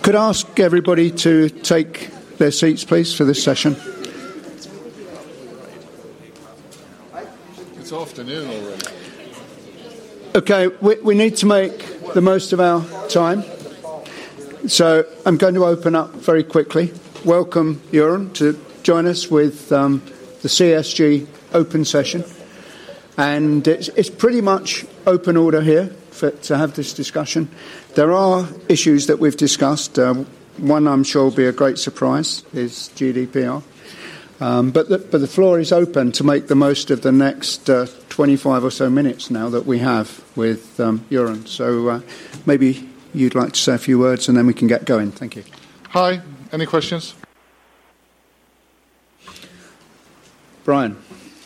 Could I ask everybody to take their seats, please, for this session? It's afternoon already. Okay, we need to make the most of our time. So I'm going to open up very quickly. Welcome, Göran, to join us with the CSG open session. And it's pretty much open order here to have this discussion. There are issues that we've discussed. One I'm sure will be a great surprise is GDPR. But the floor is open to make the most of the next 25 or so minutes now that we have with Göran. So maybe you'd like to say a few words and then we can get going. Thank you. Hi, any questions? Brian.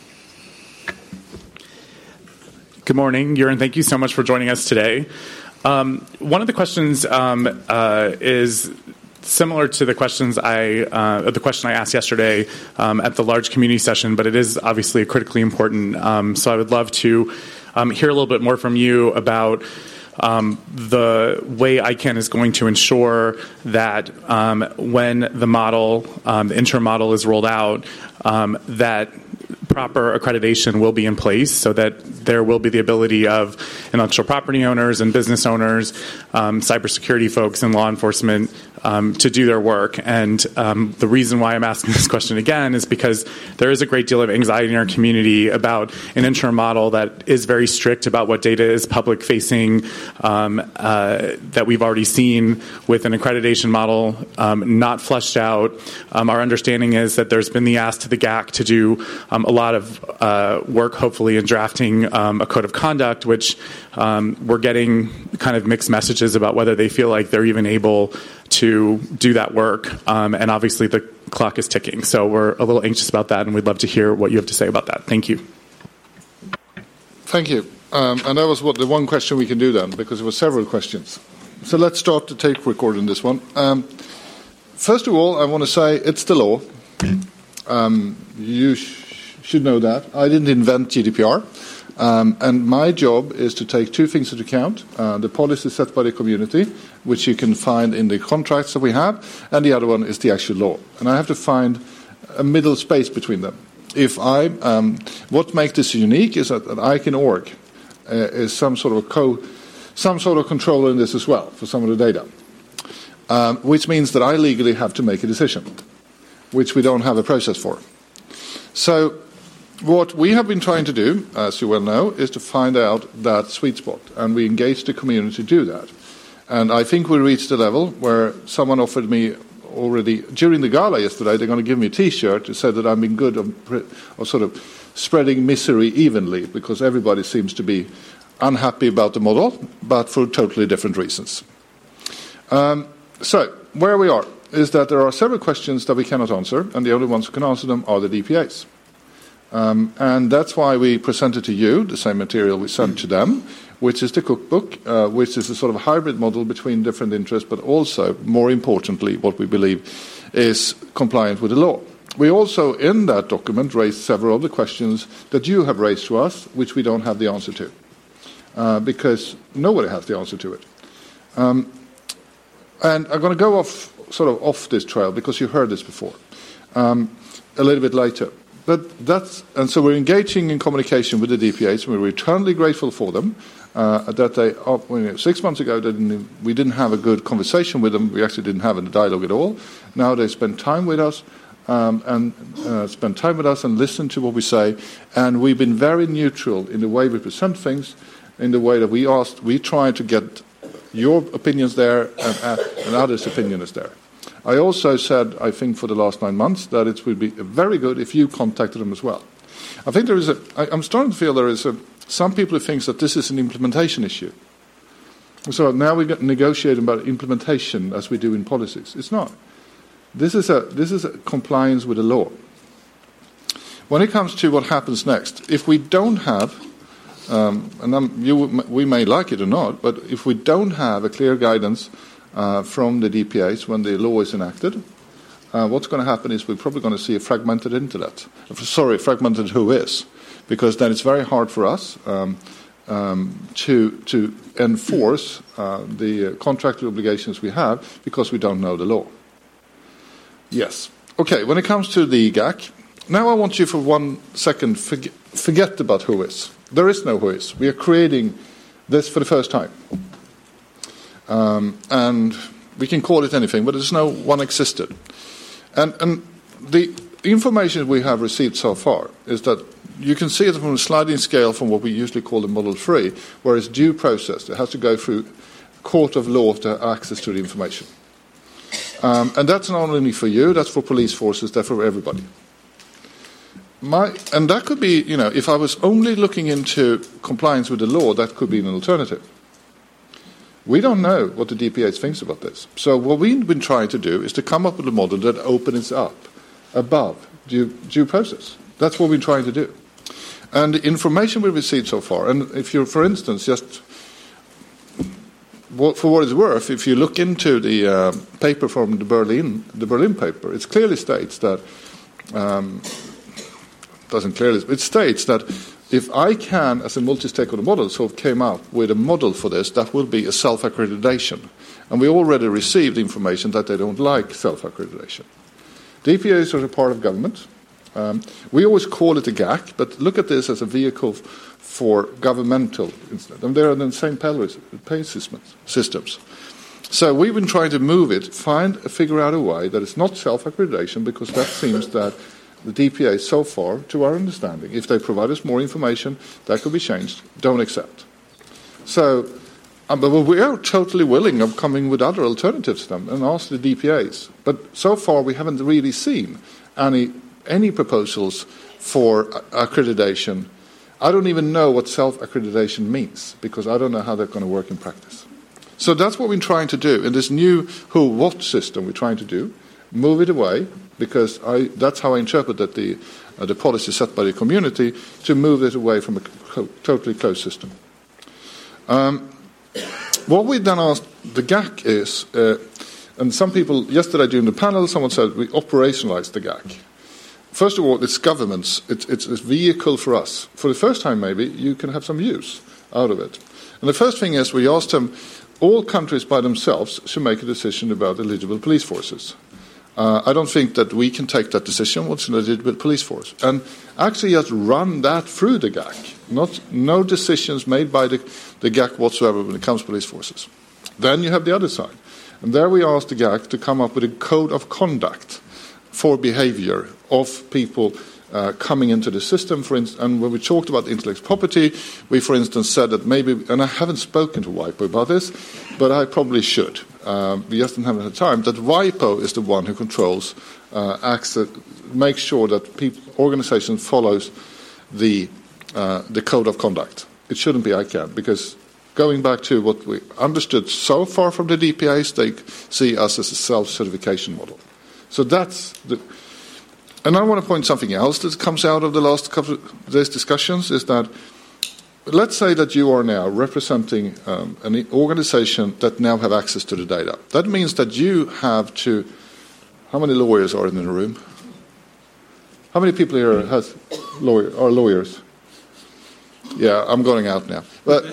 Good morning, Göran. Thank you so much for joining us today. One of the questions is similar to the question I asked yesterday at the large community session, but it is obviously critically important. So I would love to hear a little bit more from you about the way ICANN is going to ensure that when the model, the interim model is rolled out, that proper accreditation will be in place so that there will be the ability of intellectual property owners and business owners, cybersecurity folks and law enforcement to do their work. And the reason why I'm asking this question again is because there is a great deal of anxiety in our community about an interim model that is very strict about what data is public facing, that we've already seen with an accreditation model not fleshed out. Our understanding is that there's been the ask to the GAC to do a lot of work, hopefully, in drafting a code of conduct, which we're getting kind of mixed messages about whether they feel like they're even able to do that work. And obviously the clock is ticking. So we're a little anxious about that, and we'd love to hear what you have to say about that. Thank you. Thank you. And that was the one question we can do then, because there were several questions. So let's start the tape record in this one. First of all, I want to say it's the law. You should know that. I didn't invent GDPR. And my job is to take two things into account. The policy set by the community, which you can find in the contracts that we have, and the other one is the actual law. And I have to find a middle space between them. What makes this unique is that ICANN.org is some sort of controller in this as well for some of the data, which means that I legally have to make a decision, which we don't have a process for. So what we have been trying to do, as you well know, is to find out that sweet spot, and we engage the community to do that. And I think we reached a level where someone offered me already, during the gala yesterday, they're going to give me a T-shirt to say that I'm being good or sort of spreading misery evenly, because everybody seems to be unhappy about the model, but for totally different reasons. So where we are is that there are several questions that we cannot answer, and the only ones who can answer them are the DPAs. And that's why we presented to you the same material we sent to them, which is the cookbook, which is a sort of hybrid model between different interests, but also, more importantly, what we believe is compliant with the law. We also, in that document, raised several of the questions that you have raised to us, which we don't have the answer to, because nobody has the answer to it. And I'm going to go off this trail, because you heard this before, a little bit later. And so we're engaging in communication with the DPAs, and we're eternally grateful for them. That they, 6 months ago, we didn't have a good conversation with them. We actually didn't have a dialogue at all. Now they spend time with us and listen to what we say. And we've been very neutral in the way we present things, in the way that we try to get your opinions there and others' opinions there. I also said, I think for the last 9 months, that it would be very good if you contacted them as well. I think I'm starting to feel there is some people who think that this is an implementation issue. So now we're negotiating about implementation as we do in policies. It's not. This is a compliance with the law. When it comes to what happens next, if we don't have, we may like it or not, but if we don't have a clear guidance from the DPAs when the law is enacted, what's going to happen is we're probably going to see a fragmented internet. Fragmented who is, because then it's very hard for us to enforce the contractual obligations we have because we don't know the law. Yes. Okay, when it comes to the GAC, now I want you for 1 second forget about who is. There is no who is. We are creating this for the first time. And we can call it anything, but there's no one existed. And the information we have received so far is that you can see it from a sliding scale from what we usually call the Model 3, where it's due process. It has to go through court of law to have access to the information. And that's not only for you, that's for police forces, that's for everybody. And that could be, if I was only looking into compliance with the law, that could be an alternative. We don't know what the DPA thinks about this. So what we've been trying to do is to come up with a model that opens up above due process. That's what we're trying to do. And the information we've received so far, and if you're, for instance, just for what it's worth, if you look into the paper from the Berlin paper, it clearly states that, it states that if I can, as a multi-stakeholder model, sort of came up with a model for this, that will be a self-accreditation. And we already received information that they don't like self-accreditation. DPAs are a part of government. We always call it a GAC, but look at this as a vehicle for governmental instead. And they're in the same pay systems. So we've been trying to move it, figure out a way that it's not self-accreditation, because that seems that the DPA so far, to our understanding, if they provide us more information, that could be changed, don't accept. So, but we are totally willing of coming with other alternatives to them and ask the DPAs. But so far we haven't really seen any proposals for accreditation. I don't even know what self-accreditation means, because I don't know how they're going to work in practice. So that's what we're trying to do. In this new who-what system we're trying to do, move it away, because that's how I interpret that the policy set by the community, to move it away from a totally closed system. What we then asked the GAC is, and some people, yesterday during the panel, someone said we operationalize the GAC. First of all, it's governments. It's a vehicle for us. For the first time, maybe, you can have some use out of it. And the first thing is we asked them, all countries by themselves should make a decision about eligible police forces. I don't think that we can take that decision, what's an eligible police force. And actually just run that through the GAC. No decisions made by the GAC whatsoever when it comes to police forces. Then you have the other side. And there we asked the GAC to come up with a code of conduct for behavior of people coming into the system. For instance, and when we talked about intellectual property, we, for instance, said that maybe, and I haven't spoken to WIPO about this, but I probably should. We just haven't had time, that WIPO is the one who controls access, makes sure that organizations follows the code of conduct. It shouldn't be ICANN, because going back to what we understood so far from the DPAs, they see us as a self-certification model. So that's the... And I want to point something else that comes out of the last couple of days' discussions, is that let's say that you are now representing an organization that now have access to the data. That means that you have to... How many lawyers are in the room? How many people here are lawyers? Yeah, I'm going out now. But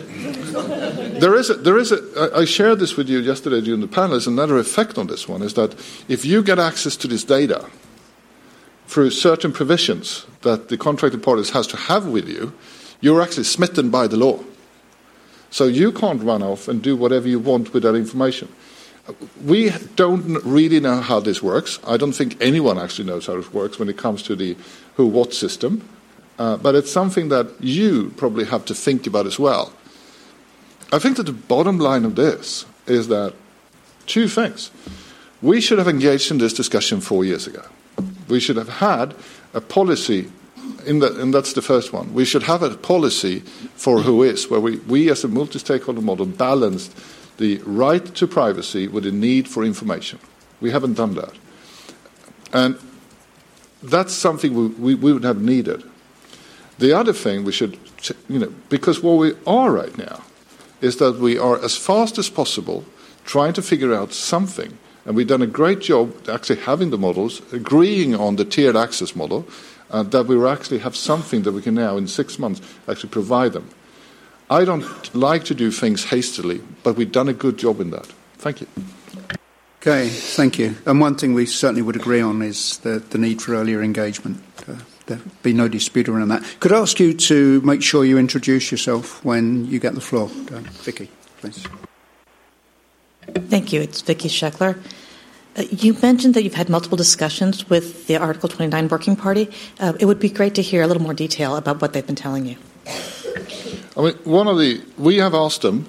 I shared this with you yesterday during the panel. There's another effect on this one, is that if you get access to this data through certain provisions that the contracted parties has to have with you, you're actually smitten by the law. So you can't run off and do whatever you want with that information. We don't really know how this works. I don't think anyone actually knows how it works when it comes to the who-what system. But it's something that you probably have to think about as well. I think that the bottom line of this is that two things. We should have engaged in this discussion 4 years ago. We should have had a policy, and that's the first one. We should have a policy for who is, where we as a multi-stakeholder model balanced the right to privacy with the need for information. We haven't done that. And that's something we would have needed. The other thing we should, because what we are right now is that we are as fast as possible trying to figure out something. And we've done a great job actually having the models, agreeing on the tiered access model, that we will actually have something that we can now, in 6 months, actually provide them. I don't like to do things hastily, but we've done a good job in that. Thank you. Okay, thank you. And one thing we certainly would agree on is the need for earlier engagement. There'd be no dispute around that. Could I ask you to make sure you introduce yourself when you get the floor? Vicky, please. Thank you. It's Vicky Sheckler. You mentioned that you've had multiple discussions with the Article 29 Working Party. It would be great to hear a little more detail about what they've been telling you. I mean, we have asked them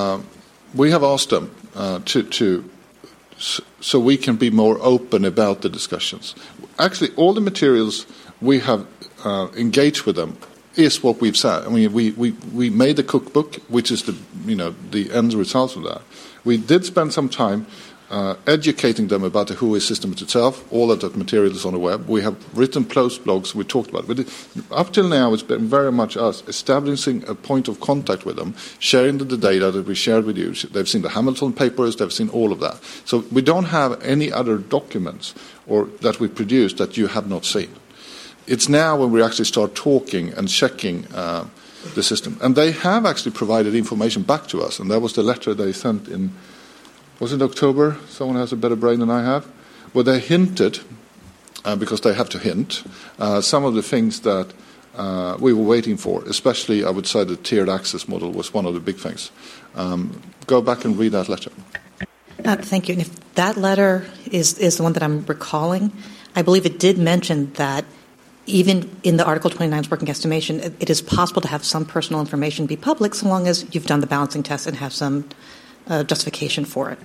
so we can be more open about the discussions. Actually, all the materials we have engaged with them is what we've said. I mean, we made the cookbook, which is the end result of that. We did spend some time educating them about the WHOIS system itself. All of that material is on the web. We have written post blogs. We talked about it. But up till now, it's been very much us establishing a point of contact with them, sharing the data that we shared with you. They've seen the Hamilton papers. They've seen all of that. So we don't have any other documents or that we produced that you have not seen. It's now when we actually start talking and checking the system. And they have actually provided information back to us, and that was the letter they sent in, was it October? Someone has a better brain than I have. Where they hinted, because they have to hint, some of the things that we were waiting for, especially I would say the tiered access model was one of the big things. Go back and read that letter. Thank you. And if that letter is the one that I'm recalling, I believe it did mention that even in the Article 29's working estimation, it is possible to have some personal information be public so long as you've done the balancing test and have some justification for it.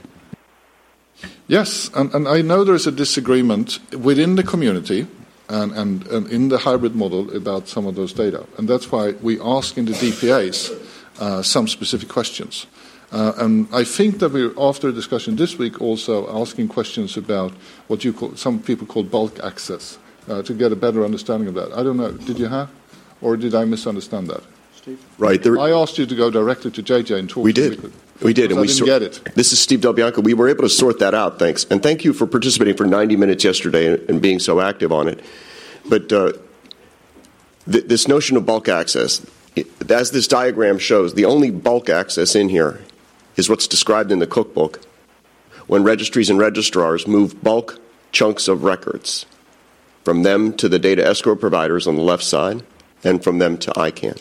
Yes, and I know there is a disagreement within the community and in the hybrid model about some of those data. And that's why we ask in the DPAs some specific questions. And I think that we're, after a discussion this week, also asking questions about what some people call bulk access, to get a better understanding of that. I don't know. Did you have? Or did I misunderstand that? Steve? Right. I asked you to go directly to JJ and talk we did. We did. And we didn't get it. This is Steve Del Bianco. We were able to sort that out, thanks. And thank you for participating for 90 minutes yesterday and being so active on it. But this notion of bulk access, as this diagram shows, the only bulk access in here is what's described in the cookbook when registries and registrars move bulk chunks of records from them to the data escrow providers on the left side and from them to ICANN.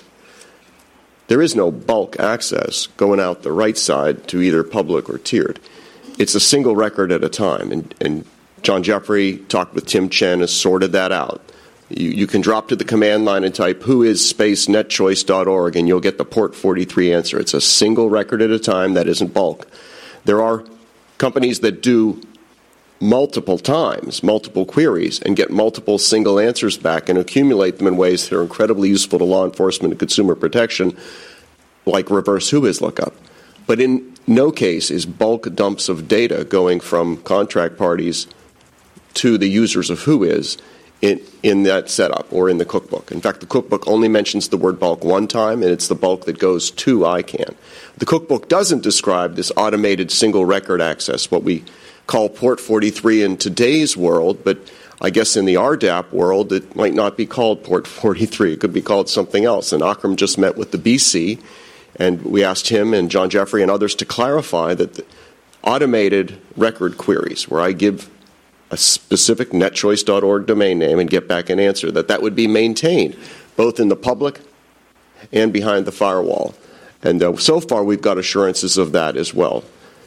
There is no bulk access going out the right side to either public or tiered. It's a single record at a time, and John Jeffrey talked with Tim Chen, has sorted that out. You can drop to the command line and type whois.netchoice.org, and you'll get the port 43 answer. It's a single record at a time. That isn't bulk. There are companies that do multiple times, multiple queries, and get multiple single answers back and accumulate them in ways that are incredibly useful to law enforcement and consumer protection, like reverse WHOIS lookup. But in no case is bulk dumps of data going from contract parties to the users of WHOIS in that setup or in the cookbook. In fact, the cookbook only mentions the word bulk one time, and it's the bulk that goes to ICANN. The cookbook doesn't describe this automated single record access, what we call port 43 in today's world, but I guess in the RDAP world it might not be called port 43. It could be called something else. And Akram just met with the BC, and we asked him and John Jeffrey and others to clarify that the automated record queries, where I give a specific netchoice.org domain name and get back an answer, that would be maintained both in the public and behind the firewall. And so far we've got assurances of that as well.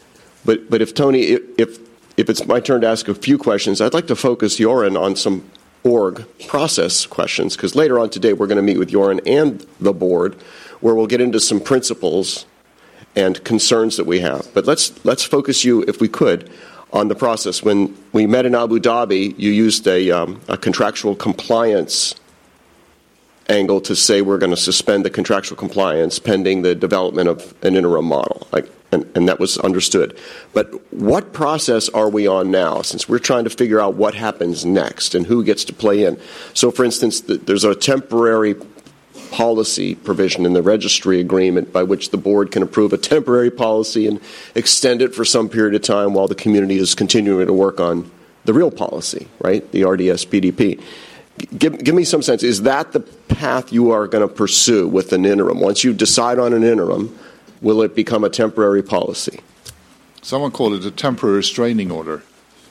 But if Tony, if it's my turn to ask a few questions, I'd like to focus Joran on some org process questions, because later on today we're going to meet with Joran and the board, where we'll get into some principles and concerns that we have. But let's focus you, if we could, on the process. When we met in Abu Dhabi, you used a contractual compliance angle to say we're going to suspend the contractual compliance pending the development of an interim model. And that was understood. But what process are we on now, since we're trying to figure out what happens next and who gets to play in? So, for instance, there's a temporary policy provision in the registry agreement by which the board can approve a temporary policy and extend it for some period of time while the community is continuing to work on the real policy, right, the RDS PDP. give me some sense. Is that the path you are going to pursue with an interim? Once you decide on an interim, will it become a temporary policy? Someone called it a temporary restraining order.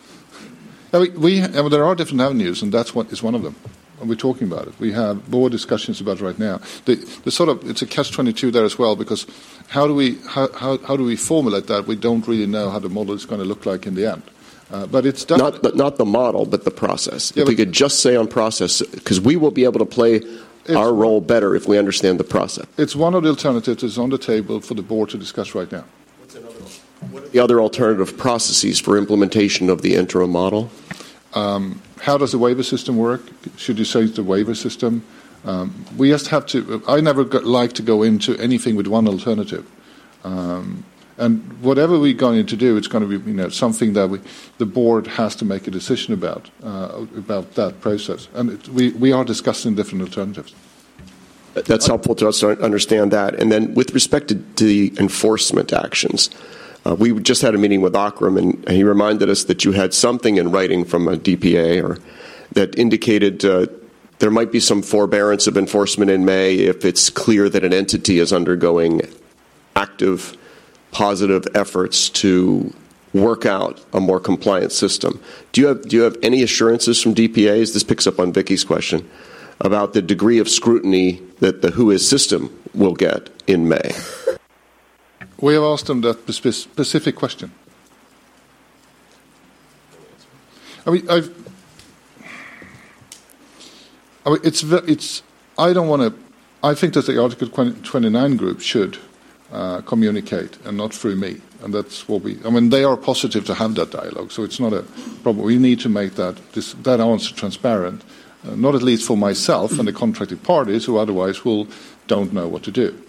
There are different avenues, and that's what is one of them. And we're talking about it. We have board discussions about it right now. It's a catch-22 there as well, because how do we formulate that? We don't really know how the model is going to look like in the end. But it's not the model, but the process. If we could just say on process, because we will be able to play our role better if we understand the process. It's one of the alternatives that's on the table for the board to discuss right now. What are the other alternative processes for implementation of the interim model? How does the waiver system work? Should you say the waiver system? We just have to. I never like to go into anything with one alternative. And whatever we're going to do, it's going to be something that the board has to make a decision about that process. And we are discussing different alternatives. That's helpful to us to understand that. And then with respect to the enforcement actions, we just had a meeting with Akram, and he reminded us that you had something in writing from a DPA or that indicated there might be some forbearance of enforcement in May if it's clear that an entity is undergoing active, positive efforts to work out a more compliant system. Do you have any assurances from DPAs? This picks up on Vicky's question about the degree of scrutiny that the WHOIS system will get in May. We have asked them that specific question. I don't want to. I think that the Article 29 group should communicate, and not through me. And that's what we. They are positive to have that dialogue, so it's not a problem. We need to make that answer transparent, not at least for myself and the contracted parties, who otherwise don't know what to do.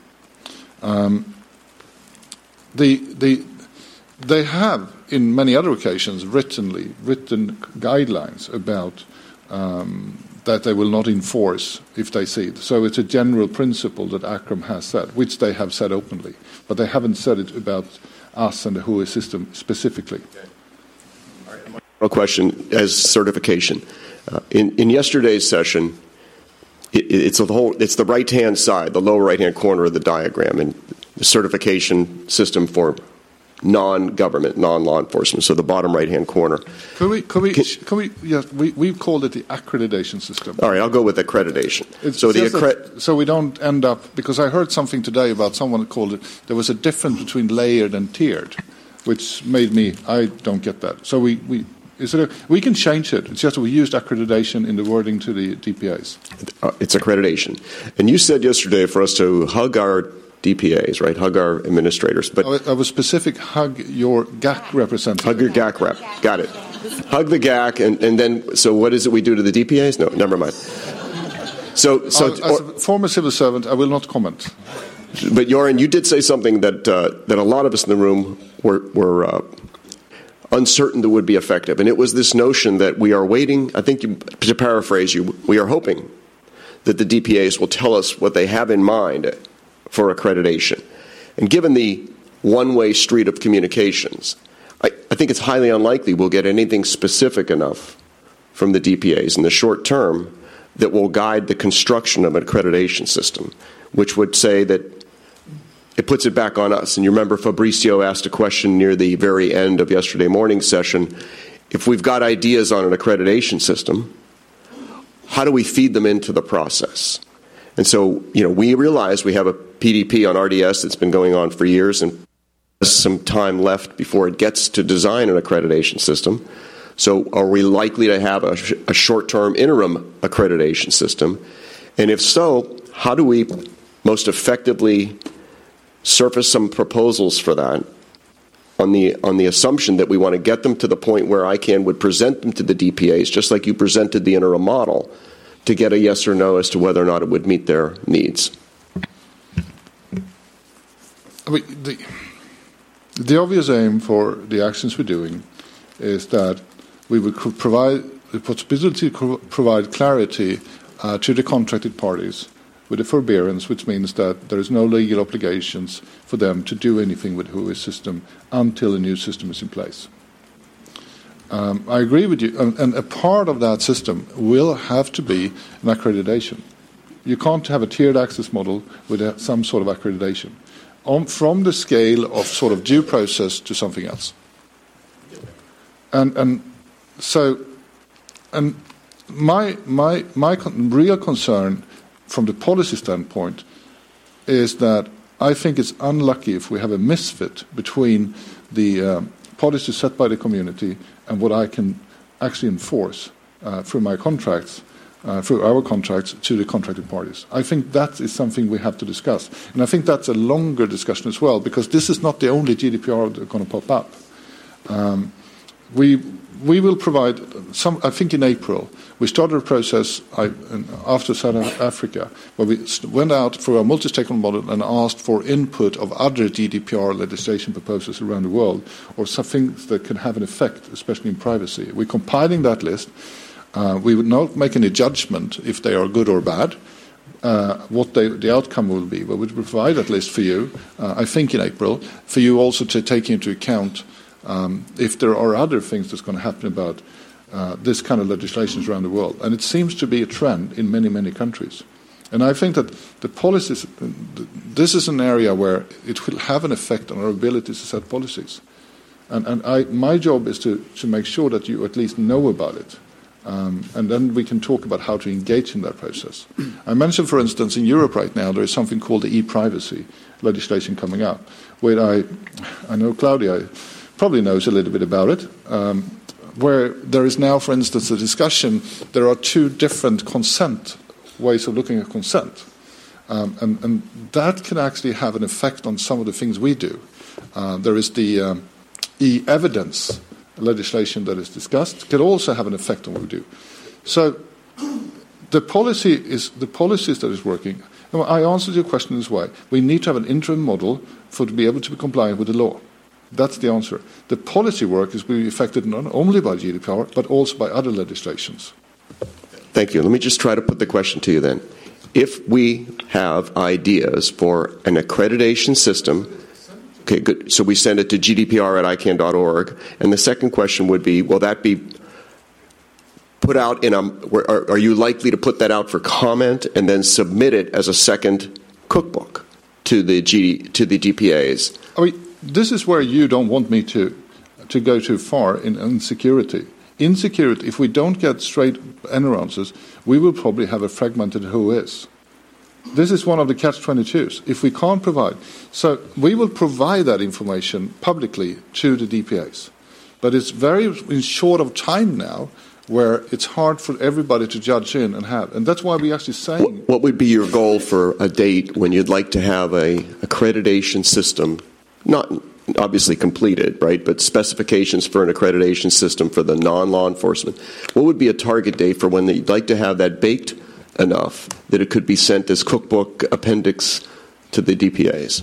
They have, in many other occasions, written guidelines about that they will not enforce if they see it. So it's a general principle that Akram has said, which they have said openly, but they haven't said it about us and the WHOIS system specifically. Okay. All right. One question as certification. In yesterday's session, it's the right-hand side, the lower right-hand corner of the diagram, and the certification system for non-government, non-law enforcement. So the bottom right-hand corner. We've called it the accreditation system. All right, I'll go with accreditation. So we don't end up, because I heard something today about someone called it, there was a difference between layered and tiered, which made me, I don't get that. So we can change it. It's just that we used accreditation in the wording to the DPAs. It's accreditation. And you said yesterday for us to hug our DPAs, right? Hug our administrators. But I was specific, hug your GAC representative. Hug your GAC rep. Got it. Hug the GAC, and then, so what is it we do to the DPAs? No, never mind. So as a former civil servant, I will not comment. But Göran, you did say something that a lot of us in the room were uncertain that would be effective. And it was this notion that we are waiting, I think to paraphrase you, we are hoping that the DPAs will tell us what they have in mind for accreditation. And given the one-way street of communications, I think it's highly unlikely we'll get anything specific enough from the DPAs in the short term that will guide the construction of an accreditation system, which would say that it puts it back on us. And you remember Fabrizio asked a question near the very end of yesterday morning's session. If we've got ideas on an accreditation system, how do we feed them into the process? And so, we realize we have a PDP on RDS that's been going on for years and there's some time left before it gets to design an accreditation system. So are we likely to have a short-term interim accreditation system? And if so, how do we most effectively surface some proposals for that on the assumption that we want to get them to the point where ICANN would present them to the DPAs, just like you presented the interim model, to get a yes or no as to whether or not it would meet their needs? The obvious aim for the actions we're doing is that we would provide the possibility to provide clarity to the contracted parties with a forbearance, which means that there is no legal obligations for them to do anything with the WHOIS system until a new system is in place. I agree with you. And a part of that system will have to be an accreditation. You can't have a tiered access model with some sort of accreditation. From the scale of sort of due process to something else. And my real concern from the policy standpoint is that I think it's unlucky if we have a misfit between the policy set by the community and what I can actually enforce through my contracts, through our contracts to the contracted parties. I think that is something we have to discuss. And I think that's a longer discussion as well, because this is not the only GDPR that's going to pop up. We will provide some. I think in April we started a process after South Africa where we went out for a multi-stakeholder model and asked for input of other GDPR legislation proposals around the world, or some things that can have an effect, especially in privacy. We're compiling that list. We would not make any judgment if they are good or bad. What the outcome will be. We would provide that list for you. I think in April, for you also to take into account. If there are other things that's going to happen about this kind of legislation around the world. And it seems to be a trend in many, many countries. And I think that the policies, this is an area where it will have an effect on our ability to set policies. And my job is to make sure that you at least know about it. And then we can talk about how to engage in that process. I mentioned, for instance, in Europe right now, there is something called the e-privacy legislation coming up, where I know Claudia probably knows a little bit about it, where there is now, for instance, a discussion. There are two different ways of looking at consent. And that can actually have an effect on some of the things we do. There is the e-evidence legislation that is discussed, can also have an effect on what we do. So the policies that is working. I answered your question this way. We need to have an interim model to be able to be compliant with the law. That's the answer. The policy work is being affected not only by GDPR, but also by other legislations. Thank you. Let me just try to put the question to you then. If we have ideas for an accreditation system, okay, good. So we send it to gdpr@icann.org. And the second question would be, will that be put out are you likely to put that out for comment and then submit it as a second cookbook to the DPAs? I mean, this is where you don't want me to go too far in security. In security, if we don't get straight answers, we will probably have a fragmented WHOIS. This is one of the catch-22s. If we can't provide, so we will provide that information publicly to the DPAs, but it's very short of time now, where it's hard for everybody to judge in and have, and that's why we actually saying. What would be your goal for a date when you'd like to have a accreditation system? Not obviously completed, right, but specifications for an accreditation system for the non-law enforcement. What would be a target date for when you'd like to have that baked enough that it could be sent as cookbook appendix to the DPAs?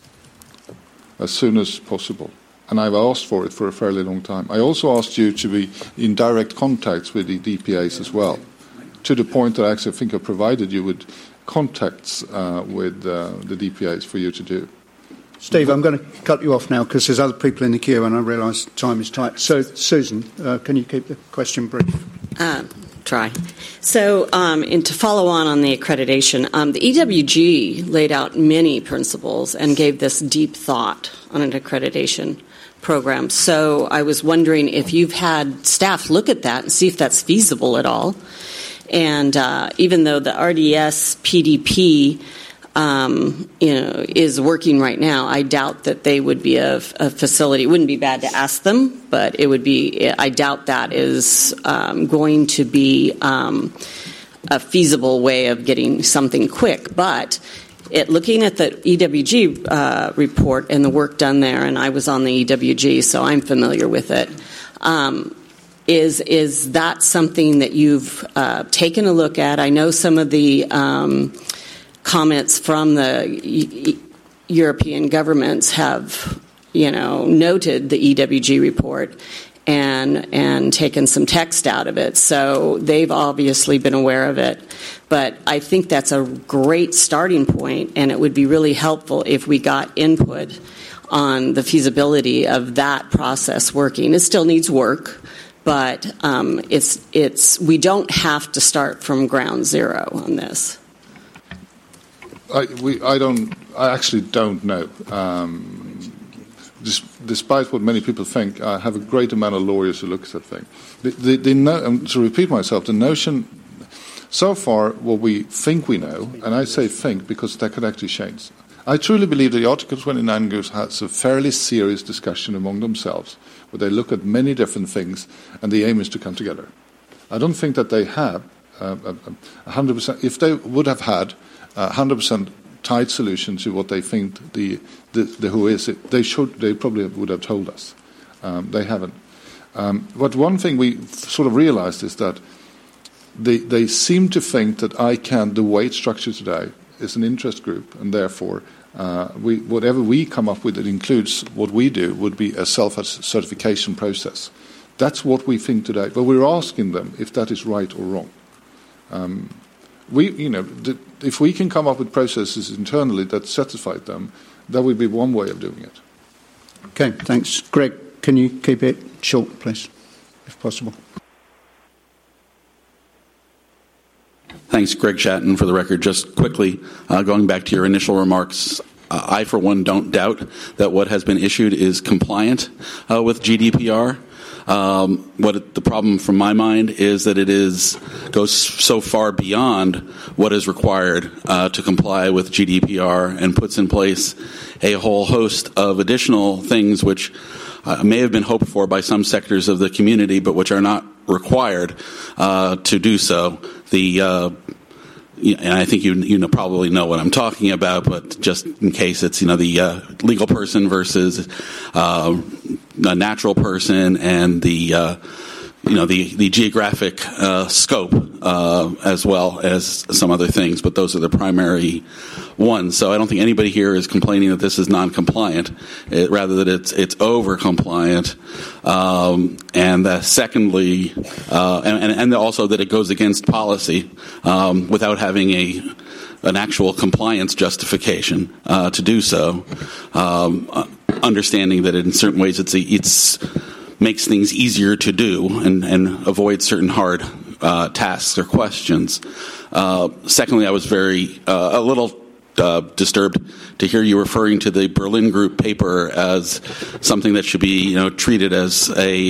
As soon as possible. And I've asked for it for a fairly long time. I also asked you to be in direct contact with the DPAs as well, to the point that I actually think I provided you with contacts with the DPAs for you to do. Steve, I'm going to cut you off now because there's other people in the queue and I realise time is tight. So, Susan, can you keep the question brief? Try. So, and to follow on the accreditation, the EWG laid out many principles and gave this deep thought on an accreditation program. So I was wondering if you've had staff look at that and see if that's feasible at all. And even though the RDS PDP is working right now, I doubt that they would be a facility. It wouldn't be bad to ask them, but it would be. I doubt that is going to be a feasible way of getting something quick. But looking at the EWG report and the work done there, and I was on the EWG, so I'm familiar with it. Is that something that you've taken a look at? I know some of the comments from the European governments have, noted the EWG report and taken some text out of it. So they've obviously been aware of it. But I think that's a great starting point, and it would be really helpful if we got input on the feasibility of that process working. It still needs work, but we don't have to start from ground zero on this. I actually don't know. Despite what many people think, I have a great amount of lawyers who look at that thing. To repeat myself, the notion, so far, what we think we know, and I say think because that could actually change. I truly believe the Article 29 group has a fairly serious discussion among themselves, where they look at many different things, and the aim is to come together. I don't think that they have 100%. If they would have had 100% tight solution to what they think the who is it, they probably would have told us. They haven't. But one thing we sort of realized is that they seem to think that ICANN, the way it's structured today, is an interest group, and therefore whatever we come up with that includes what we do would be a self-certification process. That's what we think today. But we're asking them if that is right or wrong. If we can come up with processes internally that satisfy them, that would be one way of doing it. Okay, thanks. Greg, can you keep it short, please, if possible? Thanks, Greg Shatton. For the record, just quickly, going back to your initial remarks, I, for one, don't doubt that what has been issued is compliant with GDPR. The problem from my mind is that it goes so far beyond what is required to comply with GDPR and puts in place a whole host of additional things which may have been hoped for by some sectors of the community, but which are not required to do so. And I think you probably know what I'm talking about, but just in case, it's the legal person versus a natural person, and the geographic scope as well as some other things. But those are the primary ones. So I don't think anybody here is complaining that this is non-compliant, rather that it's over-compliant. And secondly, and also that it goes against policy without having an actual compliance justification to do so. Understanding that in certain ways it's makes things easier to do and avoid certain hard tasks or questions. Secondly, I was a little disturbed to hear you referring to the Berlin Group paper as something that should be treated as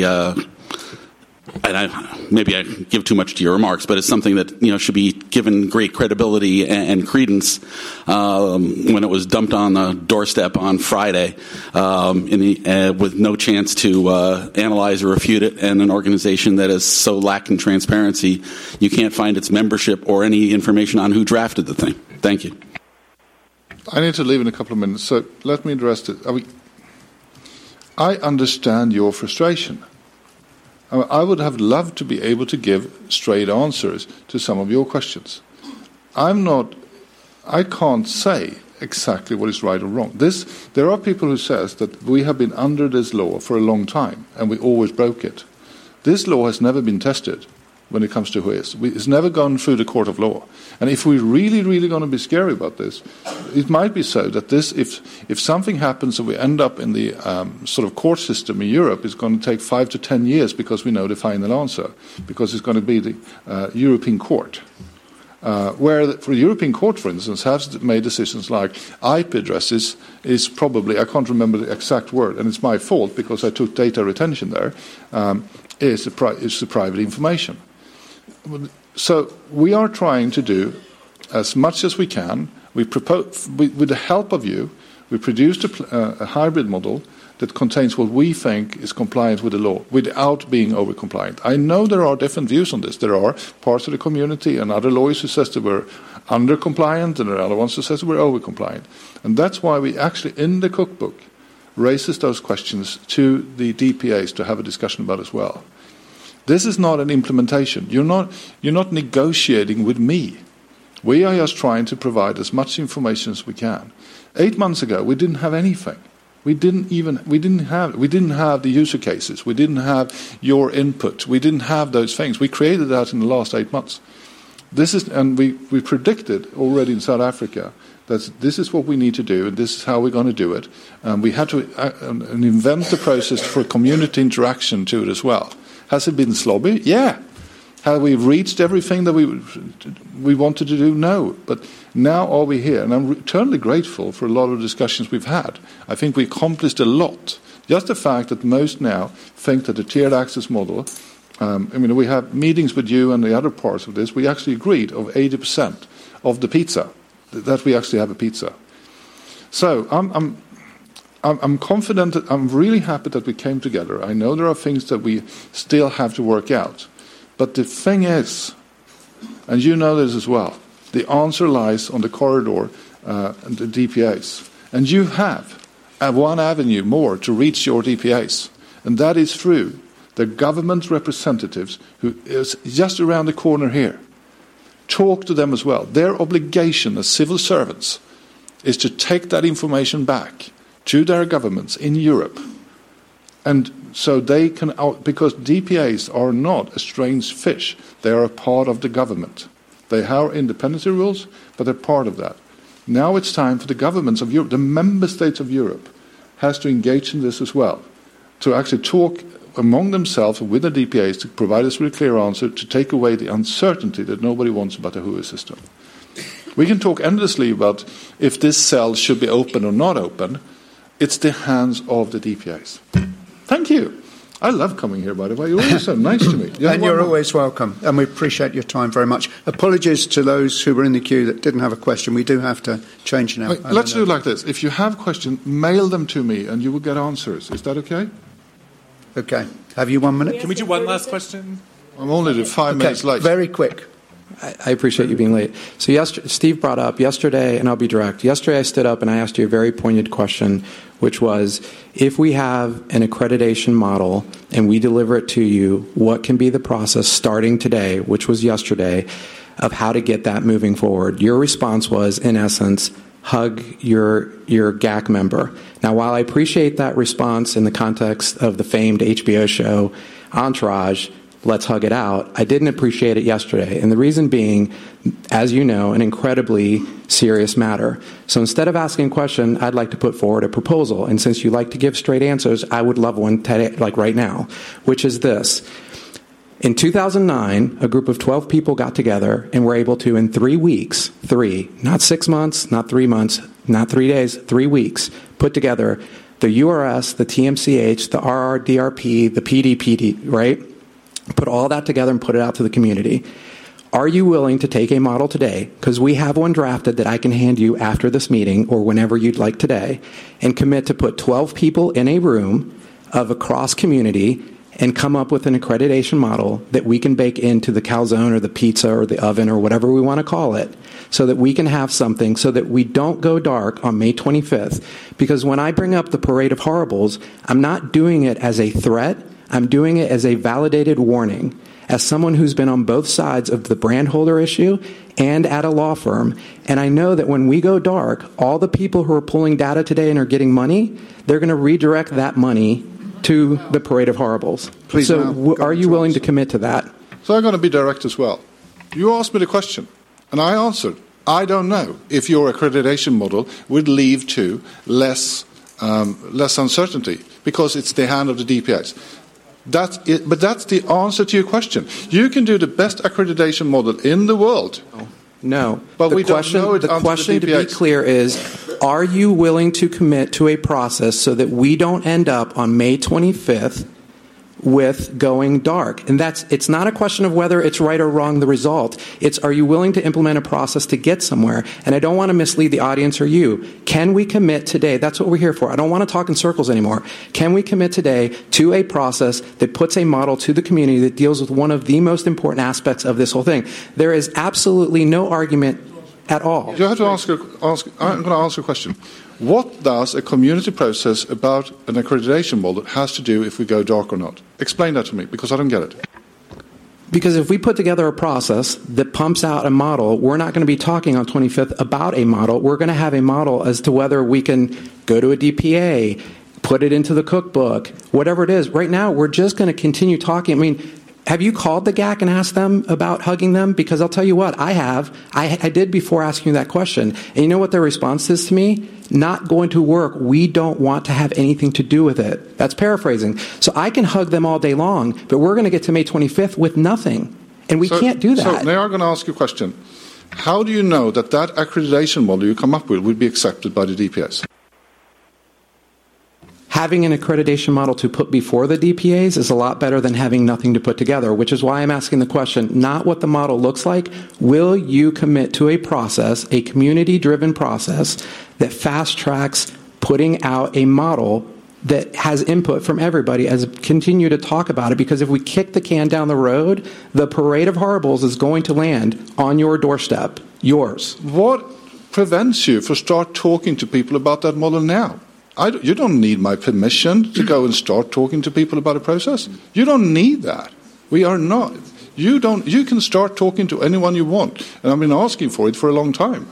maybe I give too much to your remarks, but it's something that should be given great credibility and credence when it was dumped on the doorstep on Friday with no chance to analyze or refute it, and an organization that is so lacking transparency you can't find its membership or any information on who drafted the thing. Thank you. I need to leave in a couple of minutes, so let me address it. I understand your frustration. I would have loved to be able to give straight answers to some of your questions. I can't say exactly what is right or wrong. There are people who says that we have been under this law for a long time and we always broke it. This law has never been tested when it comes to WHOIS. It's never gone through the court of law. And if we're really, really going to be scary about this, it might be so that if something happens and we end up in the sort of court system in Europe, it's going to take 5 to 10 years because we know the final answer, because it's going to be the European Court. Where for the European Court, for instance, has made decisions like IP addresses is probably, I can't remember the exact word, and it's my fault because I took data retention there, is the private information. So we are trying to do as much as we can. We propose, with the help of you, we produced a hybrid model that contains what we think is compliant with the law without being over-compliant. I know there are different views on this. There are parts of the community and other lawyers who says that we're under-compliant, and there are other ones who says that we're over-compliant. And that's why we actually, in the cookbook, raises those questions to the DPAs to have a discussion about as well. This is not an implementation. You're not negotiating with me. We are just trying to provide as much information as we can. 8 months ago, we didn't have anything. We didn't have the user cases. We didn't have your input. We didn't have those things. We created that in the last 8 months. We predicted already in South Africa that this is what we need to do, and this is how we're going to do it. We had to invent the process for community interaction to it as well. Has it been slobby? Yeah. Have we reached everything that we wanted to do? No. But now are we here? And I'm eternally grateful for a lot of discussions we've had. I think we accomplished a lot. Just the fact that most now think that the tiered access model, we have meetings with you and the other parts of this, we actually agreed of 80% of the pizza, that we actually have a pizza. So I'm confident, that I'm really happy that we came together. I know there are things that we still have to work out. But the thing is, and you know this as well, the answer lies on the corridor and the DPAs. And you have one avenue more to reach your DPAs, and that is through the government representatives who is just around the corner here. Talk to them as well. Their obligation as civil servants is to take that information back to their governments in Europe. And so they can, because DPAs are not a strange fish. They are a part of the government. They have independency rules, but they're part of that. Now it's time for the governments of Europe, the member states of Europe, has to engage in this as well, to actually talk among themselves with the DPAs to provide us with a clear answer, to take away the uncertainty that nobody wants about the WHOA system. We can talk endlessly about if this cell should be open or not open. It's the hands of the DPAs. Thank you. I love coming here, by the way. You're always so nice to me. And you're always welcome. And we appreciate your time very much. Apologies to those who were in the queue that didn't have a question. We do have to change now. Let's do it like this. If you have questions, mail them to me and you will get answers. Is that okay? Okay. Have you 1 minute? Can we do one last question? I'm only 5 minutes late. Very quick. I appreciate you being late. So Steve brought up yesterday, and I'll be direct. Yesterday I stood up and I asked you a very pointed question, which was, if we have an accreditation model and we deliver it to you, what can be the process starting today, which was yesterday, of how to get that moving forward? Your response was, in essence, hug your GAC member. Now, while I appreciate that response in the context of the famed HBO show Entourage, let's hug it out, I didn't appreciate it yesterday. And the reason being, as you know, an incredibly serious matter. So instead of asking a question, I'd like to put forward a proposal. And since you like to give straight answers, I would love one today, like right now, which is this. In 2009, a group of 12 people got together and were able to, in 3 weeks, not 6 months, not 3 months, not 3 days, 3 weeks, put together the URS, the TMCH, the RRDRP, the PDPD, right? Put all that together and put it out to the community. Are you willing to take a model today, because we have one drafted that I can hand you after this meeting or whenever you'd like today, and commit to put 12 people in a room of a cross community and come up with an accreditation model that we can bake into the calzone or the pizza or the oven or whatever we want to call it, so that we can have something so that we don't go dark on May 25th. Because when I bring up the Parade of Horribles, I'm not doing it as a threat. I'm doing it as a validated warning. As someone who's been on both sides of the brand holder issue and at a law firm, and I know that when we go dark, all the people who are pulling data today and are getting money, they're going to redirect that money to the Parade of Horribles. Please, so are you willing to commit to that? So I'm going to be direct as well. You asked me the question, and I answered. I don't know if your accreditation model would lead to less uncertainty, because it's the hand of the DPAs. That's it, but that's the answer to your question. You can do the best accreditation model in the world. No. But the we question, don't know it. The question, to be clear, is, are you willing to commit to a process so that we don't end up on May 25th with going dark? And it's not a question of whether it's right or wrong, the result. It's, are you willing to implement a process to get somewhere? And I don't want to mislead the audience or you. Can we commit today? That's what we're here for. I don't want to talk in circles anymore. Can we commit today to a process that puts a model to the community that deals with one of the most important aspects of this whole thing? There is absolutely no argument at all. You have to I'm going to ask a question. What does a community process about an accreditation model has to do if we go dark or not? Explain that to me, because I don't get it. Because if we put together a process that pumps out a model, we're not going to be talking on 25th about a model. We're going to have a model as to whether we can go to a DPA, put it into the cookbook, whatever it is. Right now, we're just going to continue talking. I mean, Have you called the GAC and asked them about hugging them? Because I'll tell you what, I have. I did before asking you that question. And you know what their response is to me? Not going to work. We don't want to have anything to do with it. That's paraphrasing. So I can hug them all day long, but we're going to get to May 25th with nothing. And we can't do that. So now I'm going to ask you a question. How do you know that accreditation model you come up with would be accepted by the DPAs? Having an accreditation model to put before the DPAs is a lot better than having nothing to put together, which is why I'm asking the question, not what the model looks like. Will you commit to a process, a community-driven process, that fast-tracks putting out a model that has input from everybody as continue to talk about it? Because if we kick the can down the road, the parade of horribles is going to land on your doorstep, yours. What prevents you from start talking to people about that model now? You don't need my permission to go and start talking to people about a process. You don't need that. We are not. You can start talking to anyone you want, and I've been asking for it for a long time.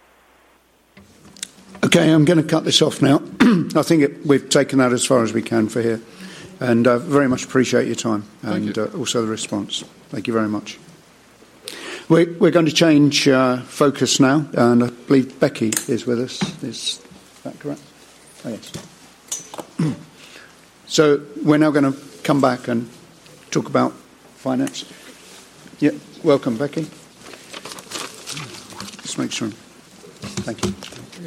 Okay, I'm going to cut this off now. I think we've taken that as far as we can for here, and very much appreciate your time and also the response. Thank you very much. We're going to change focus now, and I believe Becky is with us. Is that correct? Oh, yes. So we're now going to come back and talk about finance. Yeah, welcome, Becky. Just make sure. Thank you.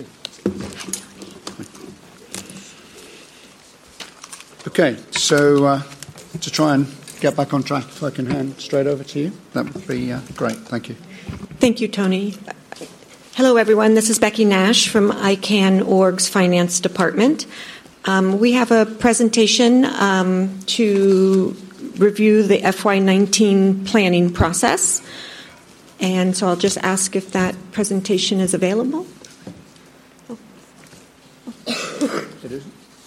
Okay, so to try and get back on track, if I can hand straight over to you, that would be great. Thank you. Thank you, Tony. Hello, everyone. This is Becky Nash from ICANN.org's Finance Department. We have a presentation to review the FY19 planning process. And so I'll just ask if that presentation is available. It is?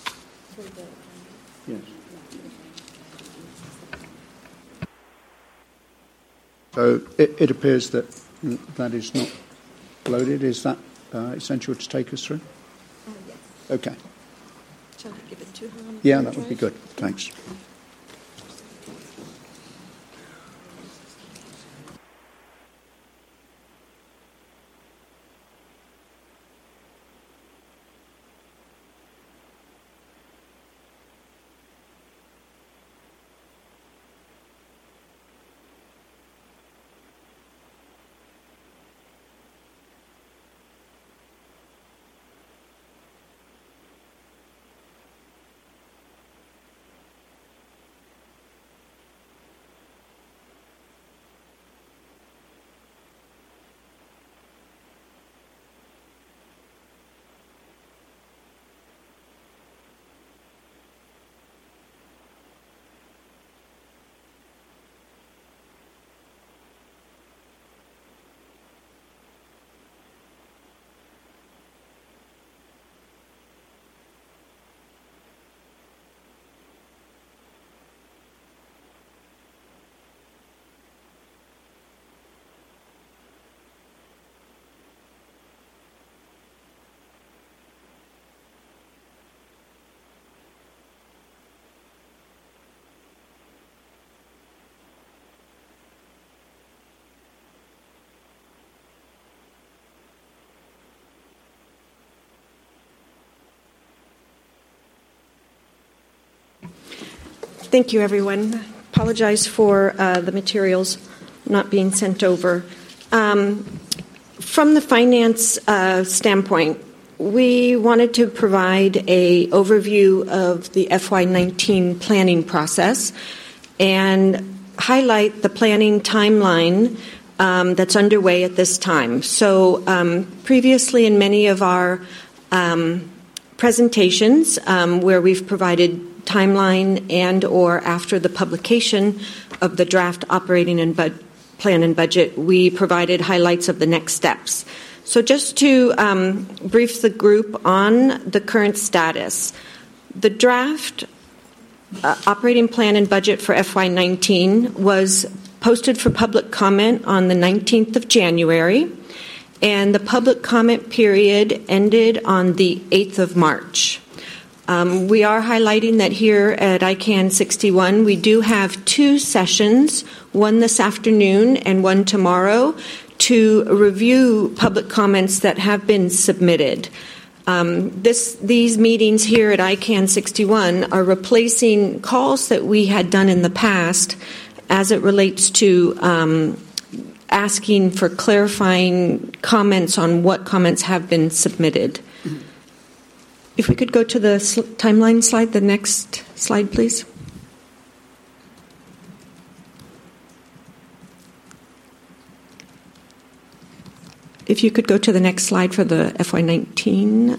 Yes. So it appears that that is not loaded. Is that essential to take us through? Yes. Okay. Shall I give it to him? Yeah, that would be good. Thanks. Thank you, everyone. Apologize for the materials not being sent over. From the finance standpoint, we wanted to provide an overview of the FY19 planning process and highlight the planning timeline that's underway at this time. So previously in many of our presentations where we've provided timeline and or after the publication of the draft operating and plan and budget, we provided highlights of the next steps. So just to brief the group on the current status, the draft operating plan and budget for FY19 was posted for public comment on the 19th of January, and the public comment period ended on the 8th of March. We are highlighting that here at ICANN 61, we do have 2 sessions, one this afternoon and one tomorrow, to review public comments that have been submitted. These meetings here at ICANN 61 are replacing calls that we had done in the past as it relates to asking for clarifying comments on what comments have been submitted. If we could go to the timeline slide, the next slide, please. If you could go to the next slide for the FY19.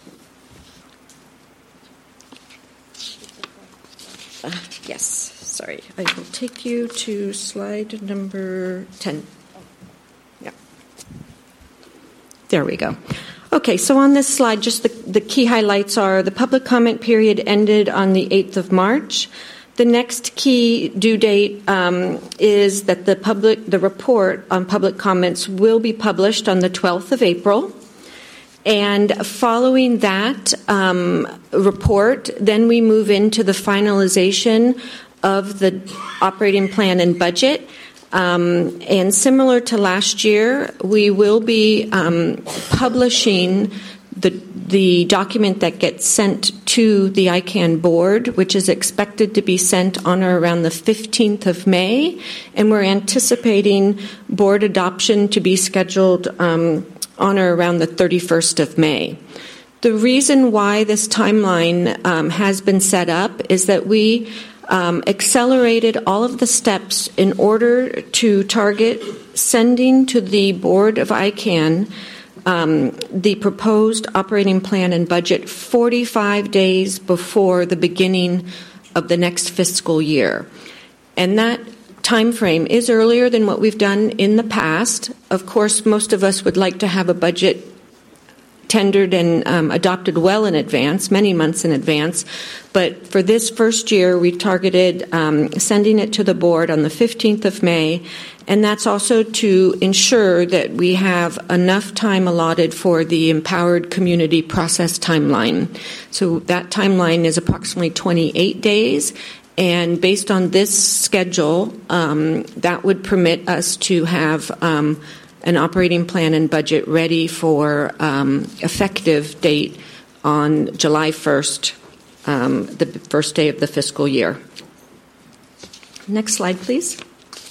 Yes, sorry. I will take you to slide number 10. Yeah. There we go. Okay, so on this slide, just the key highlights are the public comment period ended on the 8th of March. The next key due date is that the report on public comments will be published on the 12th of April. And following that report, then we move into the finalization of the operating plan and budget. And similar to last year, we will be publishing the document that gets sent to the ICANN board, which is expected to be sent on or around the 15th of May. And we're anticipating board adoption to be scheduled on or around the 31st of May. The reason why this timeline has been set up is that we accelerated all of the steps in order to target sending to the board of ICANN the proposed operating plan and budget 45 days before the beginning of the next fiscal year. And that time frame is earlier than what we've done in the past. Of course, most of us would like to have a budget tendered and adopted well in advance, many months in advance. But for this first year, we targeted sending it to the board on the 15th of May. And that's also to ensure that we have enough time allotted for the empowered community process timeline. So that timeline is approximately 28 days. And based on this schedule, that would permit us to have an operating plan and budget ready for effective date on July 1st, the first day of the fiscal year. Next slide, please.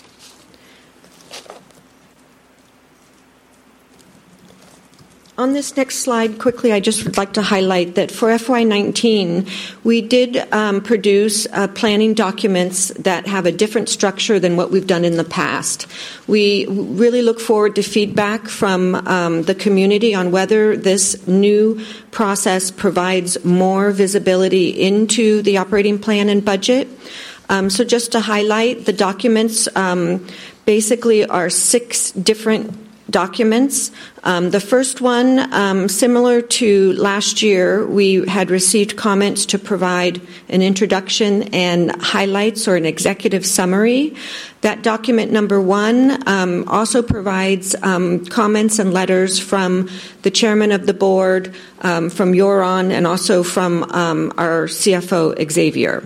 On this next slide, quickly, I just would like to highlight that for FY19, we did produce planning documents that have a different structure than what we've done in the past. We really look forward to feedback from the community on whether this new process provides more visibility into the operating plan and budget. So just to highlight, the documents basically are 6 different documents. The first one, similar to last year, we had received comments to provide an introduction and highlights or an executive summary. That document number 1 also provides comments and letters from the chairman of the board, from Euron, and also from our CFO, Xavier.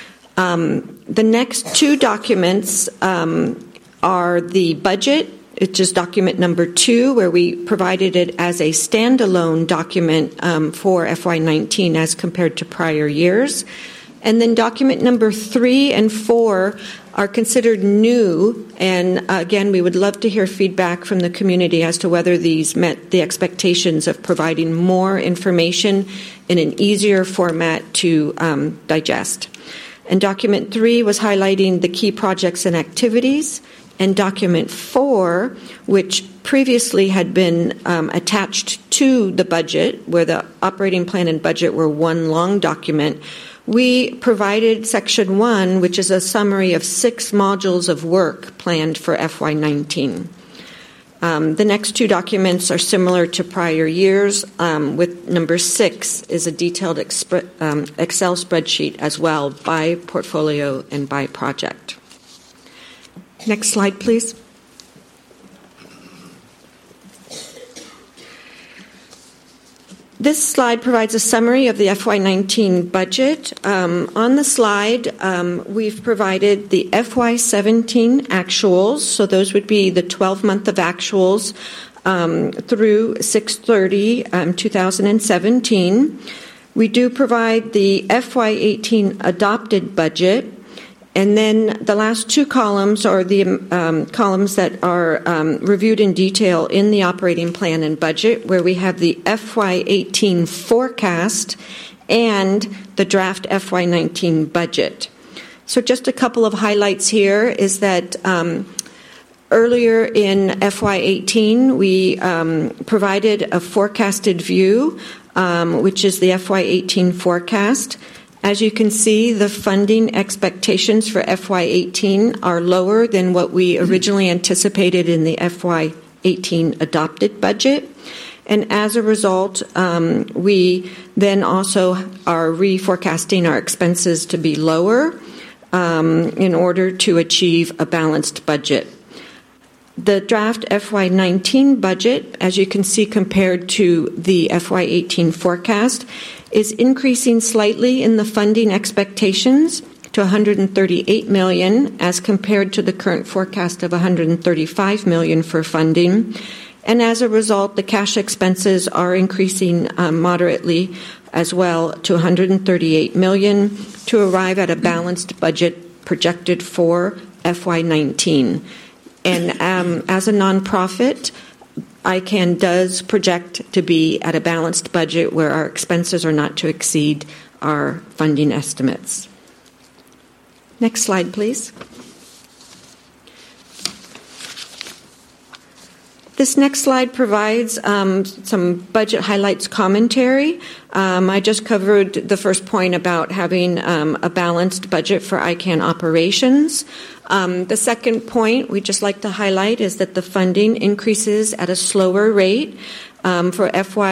The next 2 documents are the budget, which is document number 2, where we provided it as a standalone document for FY19 as compared to prior years. And then document number 3 and 4 are considered new. And again, we would love to hear feedback from the community as to whether these met the expectations of providing more information in an easier format to digest. And document 3 was highlighting the key projects and activities. And document 4, which previously had been attached to the budget, where the operating plan and budget were one long document, we provided section 1, which is a summary of 6 modules of work planned for FY19. The next 2 documents are similar to prior years, with number 6 is a detailed Excel spreadsheet as well by portfolio and by project. Next slide, please. This slide provides a summary of the FY19 budget. On the slide, we've provided the FY17 actuals, so those would be the 12-month of actuals through 6/30/2017. We do provide the FY18 adopted budget, and then the last two columns are the columns that are reviewed in detail in the operating plan and budget, where we have the FY18 forecast and the draft FY19 budget. So just a couple of highlights here is that earlier in FY18, we provided a forecasted view, which is the FY18 forecast. As you can see, the funding expectations for FY18 are lower than what we originally anticipated in the FY18 adopted budget. And as a result, we then also are reforecasting our expenses to be lower in order to achieve a balanced budget. The draft FY19 budget, as you can see compared to the FY18 forecast, is increasing slightly in the funding expectations to $138 million as compared to the current forecast of $135 million for funding. And as a result, the cash expenses are increasing moderately as well to $138 million to arrive at a balanced budget projected for FY19. And as a nonprofit, ICANN does project to be at a balanced budget where our expenses are not to exceed our funding estimates. Next slide, please. This next slide provides some budget highlights commentary. I just covered the first point about having a balanced budget for ICANN operations. The second point we'd just like to highlight is that the funding increases at a slower rate for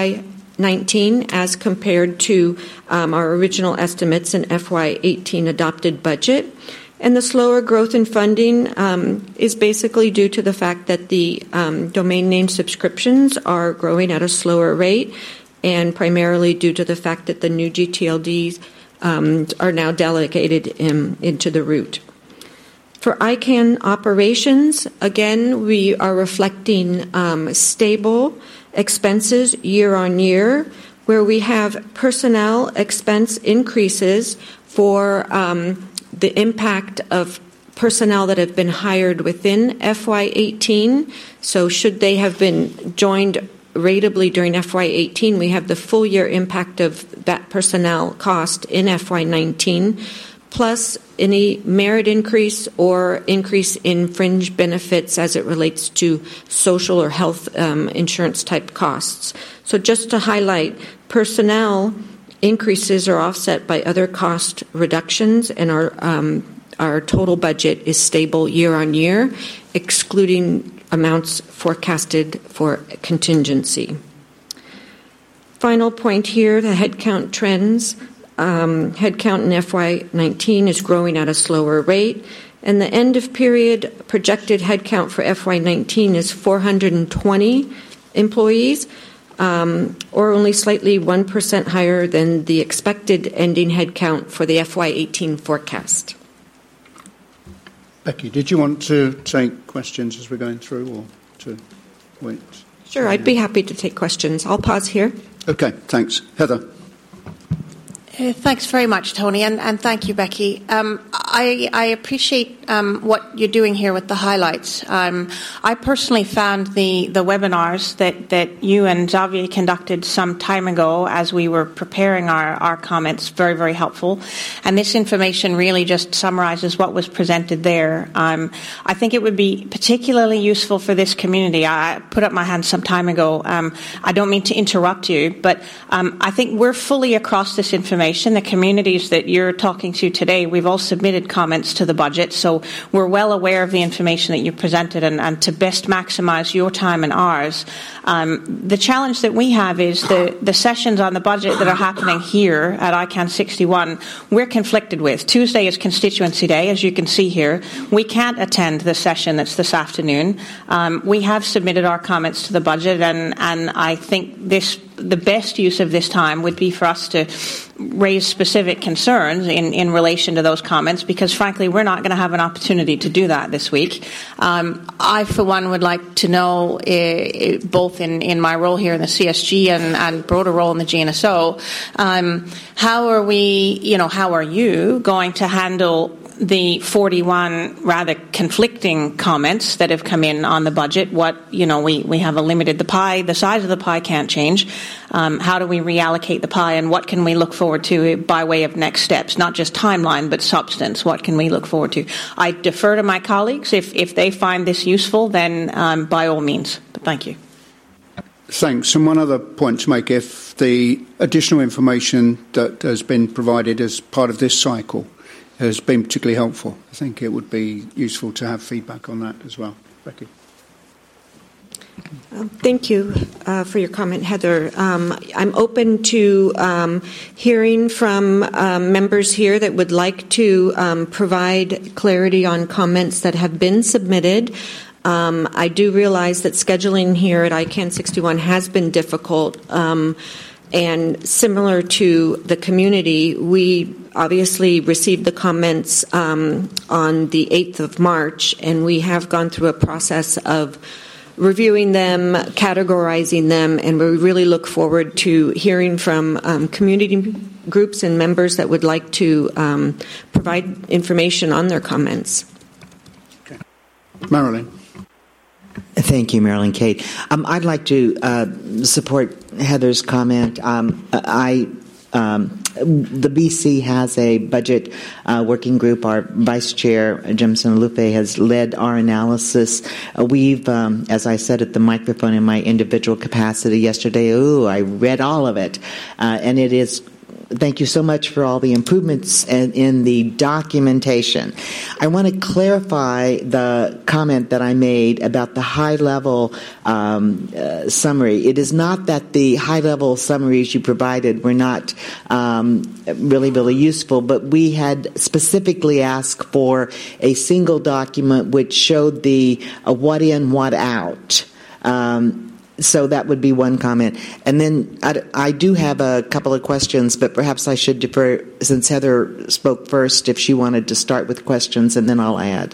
FY19 as compared to our original estimates in FY18 adopted budget. And the slower growth in funding is basically due to the fact that the domain name subscriptions are growing at a slower rate, and primarily due to the fact that the new GTLDs are now delegated into the root. For ICANN operations, again, we are reflecting stable expenses year on year, where we have personnel expense increases for the impact of personnel that have been hired within FY18. So should they have been joined ratably during FY18, we have the full year impact of that personnel cost in FY19, plus any merit increase or increase in fringe benefits as it relates to social or health insurance type costs. So just to highlight, personnel increases are offset by other cost reductions, and our total budget is stable year on year, excluding amounts forecasted for contingency. Final point here, the headcount trends. Headcount in FY19 is growing at a slower rate, and the end of period projected headcount for FY19 is 420 employees, or only slightly 1% higher than the expected ending headcount for the FY18 forecast. Becky, did you want to take questions as we're going through, or to wait? Sure, I'd be happy to take questions. I'll pause here. Okay, thanks. Heather. Thanks very much, Tony, and thank you, Becky. I appreciate what you're doing here with the highlights. I personally found the webinars that you and Xavier conducted some time ago as we were preparing our comments very, very helpful. And this information really just summarizes what was presented there. I think it would be particularly useful for this community. I put up my hand some time ago. I don't mean to interrupt you, but I think we're fully across this information. The communities that you're talking to today, we've all submitted comments to the budget, so we're well aware of the information that you presented, and to best maximize your time and ours. The challenge that we have is the sessions on the budget that are happening here at ICANN 61, we're conflicted with. Tuesday is constituency day, as you can see here. We can't attend the session that's this afternoon. We have submitted our comments to the budget, and I think this the best use of this time would be for us to raise specific concerns in relation to those comments, because frankly we're not going to have an opportunity to do that this week. I, for one, would like to know, both in my role here in the CSG and broader role in the GNSO, how are you going to handle the 41 rather conflicting comments that have come in on the budget? We have a limited, the size of the pie can't change. How do we reallocate the pie, and what can we look forward to by way of next steps? Not just timeline, but substance. What can we look forward to? I defer to my colleagues. If they find this useful, then by all means. But thank you. Thanks. And one other point to make: if the additional information that has been provided as part of this cycle has been particularly helpful, I think it would be useful to have feedback on that as well. Becky. Thank you for your comment, Heather. I'm open to hearing from members here that would like to provide clarity on comments that have been submitted. I do realize that scheduling here at ICANN 61 has been difficult. And similar to the community, we obviously received the comments on the 8th of March, and we have gone through a process of reviewing them, categorizing them, and we really look forward to hearing from community groups and members that would like to provide information on their comments. Okay. Marilyn. Thank you, Marilyn Kate. I'd like to support Heather's comment. The BC has a budget working group. Our Vice Chair, Jemison Lupe, has led our analysis. We've, as I said at the microphone in my individual capacity yesterday, I read all of it. And it is, thank you so much for all the improvements in the documentation. I want to clarify the comment that I made about the high-level summary. It is not that the high-level summaries you provided were not really useful, but we had specifically asked for a single document which showed the what in, what out. So that would be one comment. And then I do have a couple of questions, but perhaps I should defer, since Heather spoke first, if she wanted to start with questions, and then I'll add.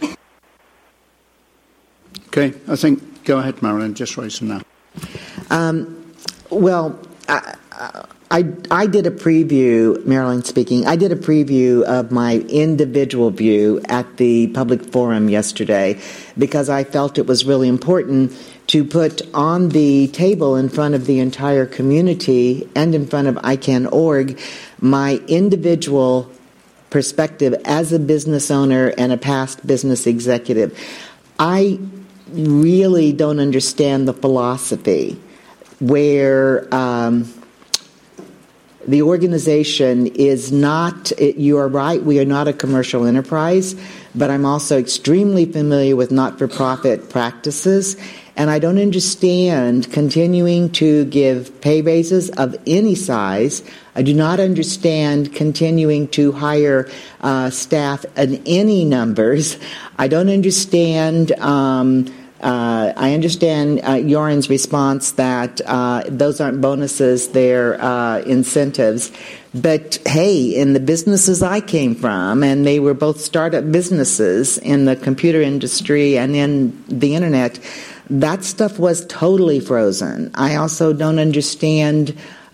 Okay, I think, go ahead, Marilyn, just raise them now. Well, I did a preview, Marilyn speaking, I did a preview of my individual view at the public forum yesterday because I felt it was really important to put on the table in front of the entire community and in front of ICANN.org my individual perspective as a business owner and a past business executive. I really don't understand the philosophy where the organization is not, you are right, we are not a commercial enterprise, but I'm also extremely familiar with not-for-profit practices, and I don't understand continuing to give pay raises of any size. I do not understand continuing to hire staff in any numbers. I don't understand I understand Joran's response that those aren't bonuses, they're incentives. But hey, in the businesses I came from, and they were both startup businesses in the computer industry and in the internet, that stuff was totally frozen. I also don't understand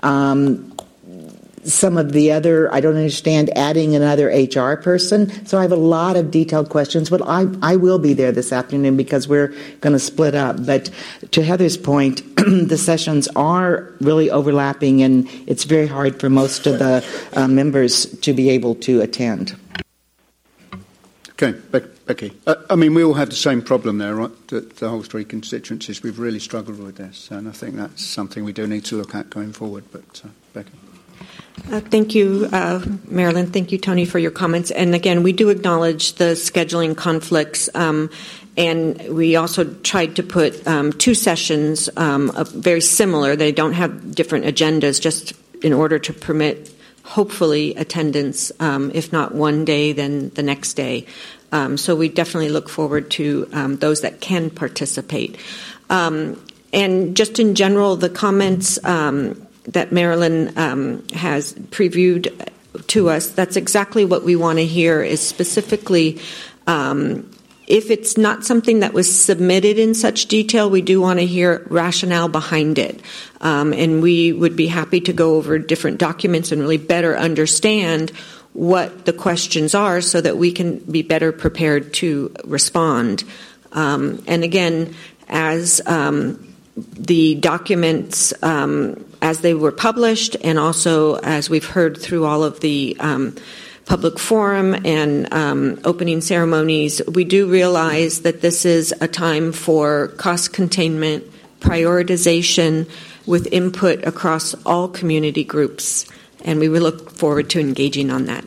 some of the other, I don't understand adding another HR person. So I have a lot of detailed questions, but I will be there this afternoon because we're going to split up. But to Heather's point, the sessions are really overlapping, and it's very hard for most of the members to be able to attend. Okay, Becky. I mean, we all have the same problem there, right? The whole three constituencies, we've really struggled with this, and I think that's something we do need to look at going forward. But Becky. Thank you, Marilyn. Thank you, Tony, for your comments. And again, we do acknowledge the scheduling conflicts, and we also tried to put two sessions very similar. They don't have different agendas, just in order to permit, hopefully, attendance, if not one day, then the next day. So we definitely look forward to those that can participate. And just in general, the comments that Marilyn has previewed to us, that's exactly what we want to hear, is specifically if it's not something that was submitted in such detail, we do want to hear rationale behind it. And we would be happy to go over different documents and really better understand what the questions are so that we can be better prepared to respond. And again, as the documents, as they were published, and also as we've heard through all of the public forum and opening ceremonies, we do realize that this is a time for cost containment, prioritization, with input across all community groups, and we will look forward to engaging on that.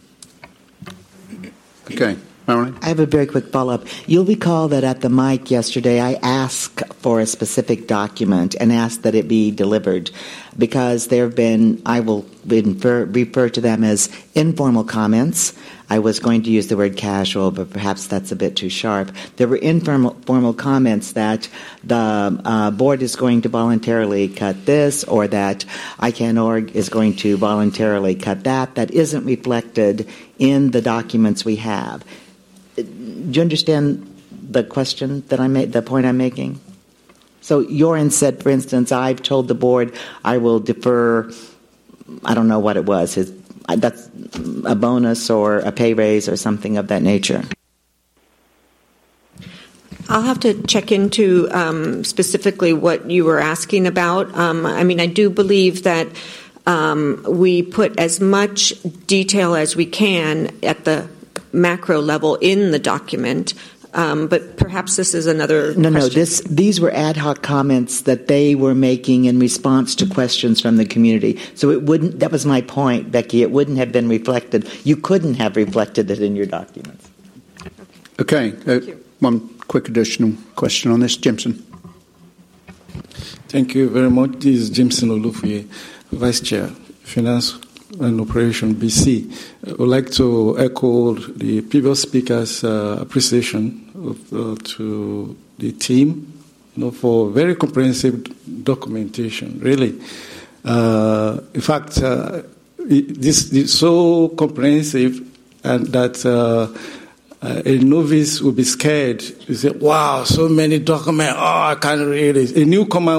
Okay. Marilyn? I have a very quick follow-up. You'll recall that at the mic yesterday, I asked for a specific document and asked that it be delivered because there have been, I will refer to them as informal comments. I was going to use the word casual, but perhaps that's a bit too sharp. There were informal comments that the board is going to voluntarily cut this, or that ICANN.org is going to voluntarily cut that. That isn't reflected in the documents we have. Do you understand the question that I made, the point I'm making? So Joran said, for instance, I've told the board I will defer, I don't know what it was, that's a bonus or a pay raise or something of that nature. I'll have to check into specifically what you were asking about. I mean, I do believe that we put as much detail as we can at the macro level in the document, but perhaps this is another question. No, these were ad hoc comments that they were making in response to questions from the community. So it wouldn't, that was my point, Becky, it wouldn't have been reflected. You couldn't have reflected it in your documents. Okay, one quick additional question on this. Jimson. Thank you very much. This is Jimson Olufuye, Vice Chair, Finance and Operation BC. I would like to echo the previous speaker's appreciation to the team, for very comprehensive documentation. Really, in fact, this is so comprehensive, and that a novice will be scared. You say, "Wow, so many documents! Oh, I can't read it." A newcomer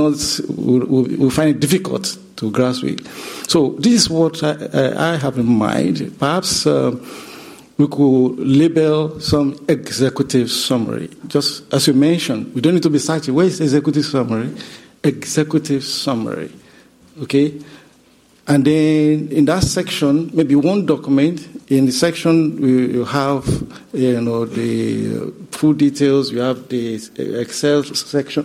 will find it difficult to grasp it. So this is what I have in mind. Perhaps we could label some executive summary. Just as you mentioned, we don't need to be searching. Where is executive summary? Executive summary. Okay? And then in that section, maybe one document. In the section, you have, the full details. You have the Excel section.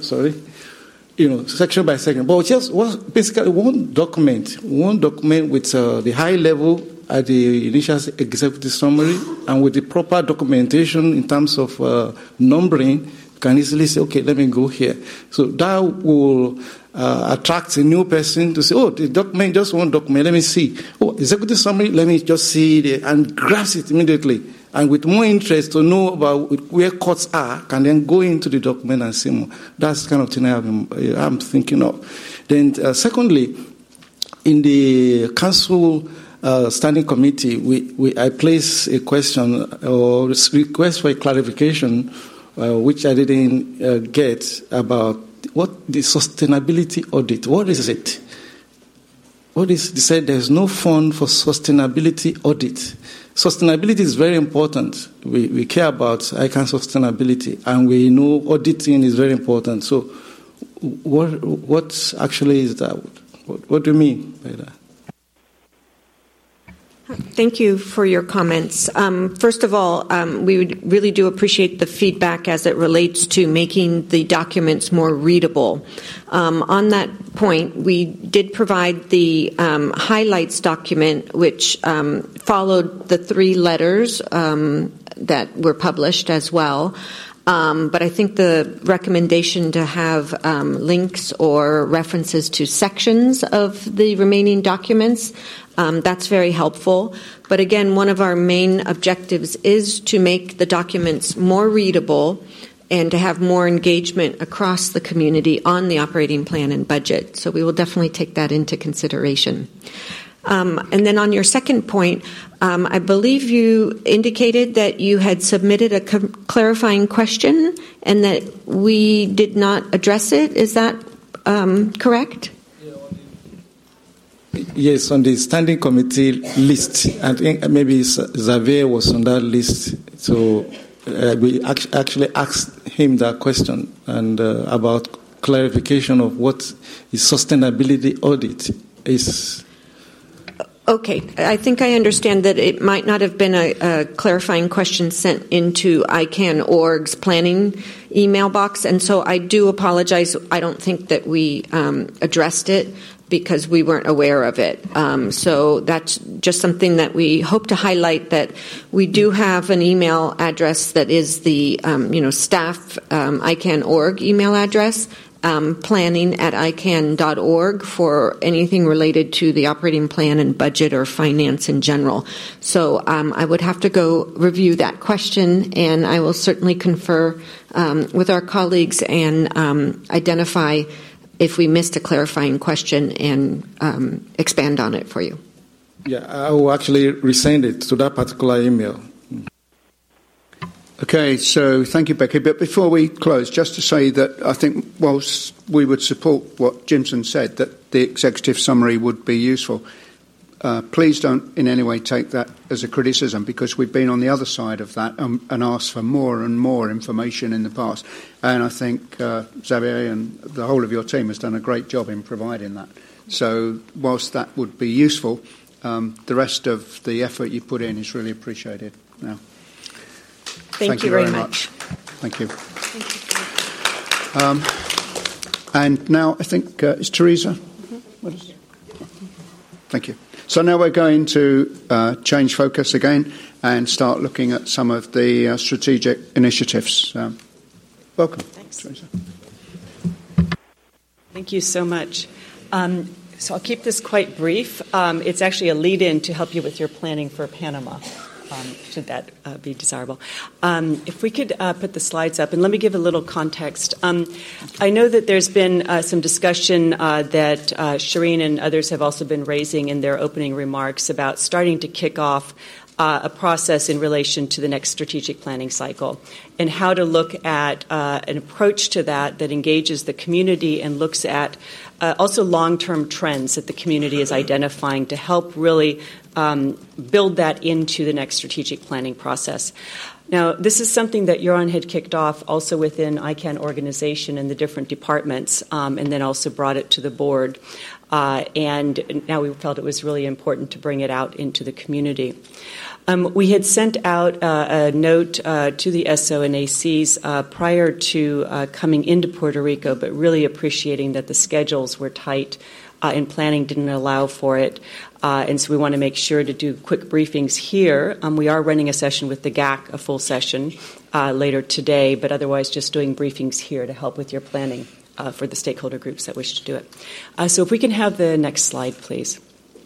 Section by section. But just basically one document with the high level at the initial executive summary, and with the proper documentation in terms of numbering, you can easily say, okay, let me go here. So that will attract a new person to say, oh, the document, just one document, let me see. Oh, executive summary, let me just see it, and grasp it immediately. And with more interest to know about where cuts are, can then go into the document and see more. That's the kind of thing I'm thinking of. Then, secondly, in the Council Standing Committee, I placed a question or request for a clarification, which I didn't get, about what the sustainability audit. What is it? They said there's no fund for sustainability audit. Sustainability is very important. We care about ICANN sustainability, and we know auditing is very important. So what actually is that? What do you mean by that? Thank you for your comments. First of all, we really do appreciate the feedback as it relates to making the documents more readable. On that point, we did provide the highlights document, which followed the 3 letters that were published as well. But I think the recommendation to have links or references to sections of the remaining documents, that's very helpful. But again, one of our main objectives is to make the documents more readable and to have more engagement across the community on the operating plan and budget. So we will definitely take that into consideration. And then on your second point, I believe you indicated that you had submitted a clarifying question and that we did not address it. Is that correct? Yes, on the standing committee list, and maybe Xavier was on that list. So we actually asked him that question and about clarification of what is sustainability audit is. Okay, I think I understand that it might not have been a clarifying question sent into ICANN.org's planning email box, and so I do apologize. I don't think that we addressed it because we weren't aware of it. So that's just something that we hope to highlight, that we do have an email address that is the staff ICANN.org email address. Planning@icann.org for anything related to the operating plan and budget or finance in general. So I would have to go review that question, and I will certainly confer with our colleagues and identify if we missed a clarifying question and expand on it for you. Yeah, I will actually resend it to that particular email. Okay, so thank you, Becky. But before we close, just to say that I think whilst we would support what Jimson said, that the executive summary would be useful, please don't in any way take that as a criticism, because we've been on the other side of that and asked for more and more information in the past. And I think Xavier and the whole of your team has done a great job in providing that. So whilst that would be useful, the rest of the effort you put in is really appreciated. Now, Thank you very much. Thank you. And now I think it's Teresa. Thank you. So now we're going to change focus again and start looking at some of the strategic initiatives. Welcome, Thanks. Teresa. Thank you so much. So I'll keep this quite brief. It's actually a lead-in to help you with your planning for Panama. Should that be desirable. If we could put the slides up, and let me give a little context. I know that there's been some discussion that Shireen and others have also been raising in their opening remarks about starting to kick off a process in relation to the next strategic planning cycle and how to look at an approach to that engages the community and looks at also long-term trends that the community is identifying to help really build that into the next strategic planning process. Now, this is something that Euron had kicked off also within ICANN organization and the different departments, and then also brought it to the board. And now we felt it was really important to bring it out into the community. We had sent out a note to the SO and ACs prior to coming into Puerto Rico, but really appreciating that the schedules were tight and planning didn't allow for it. And so we want to make sure to do quick briefings here. We are running a session with the GAC, a full session, later today, but otherwise just doing briefings here to help with your planning for the stakeholder groups that wish to do it. So if we can have the next slide, please.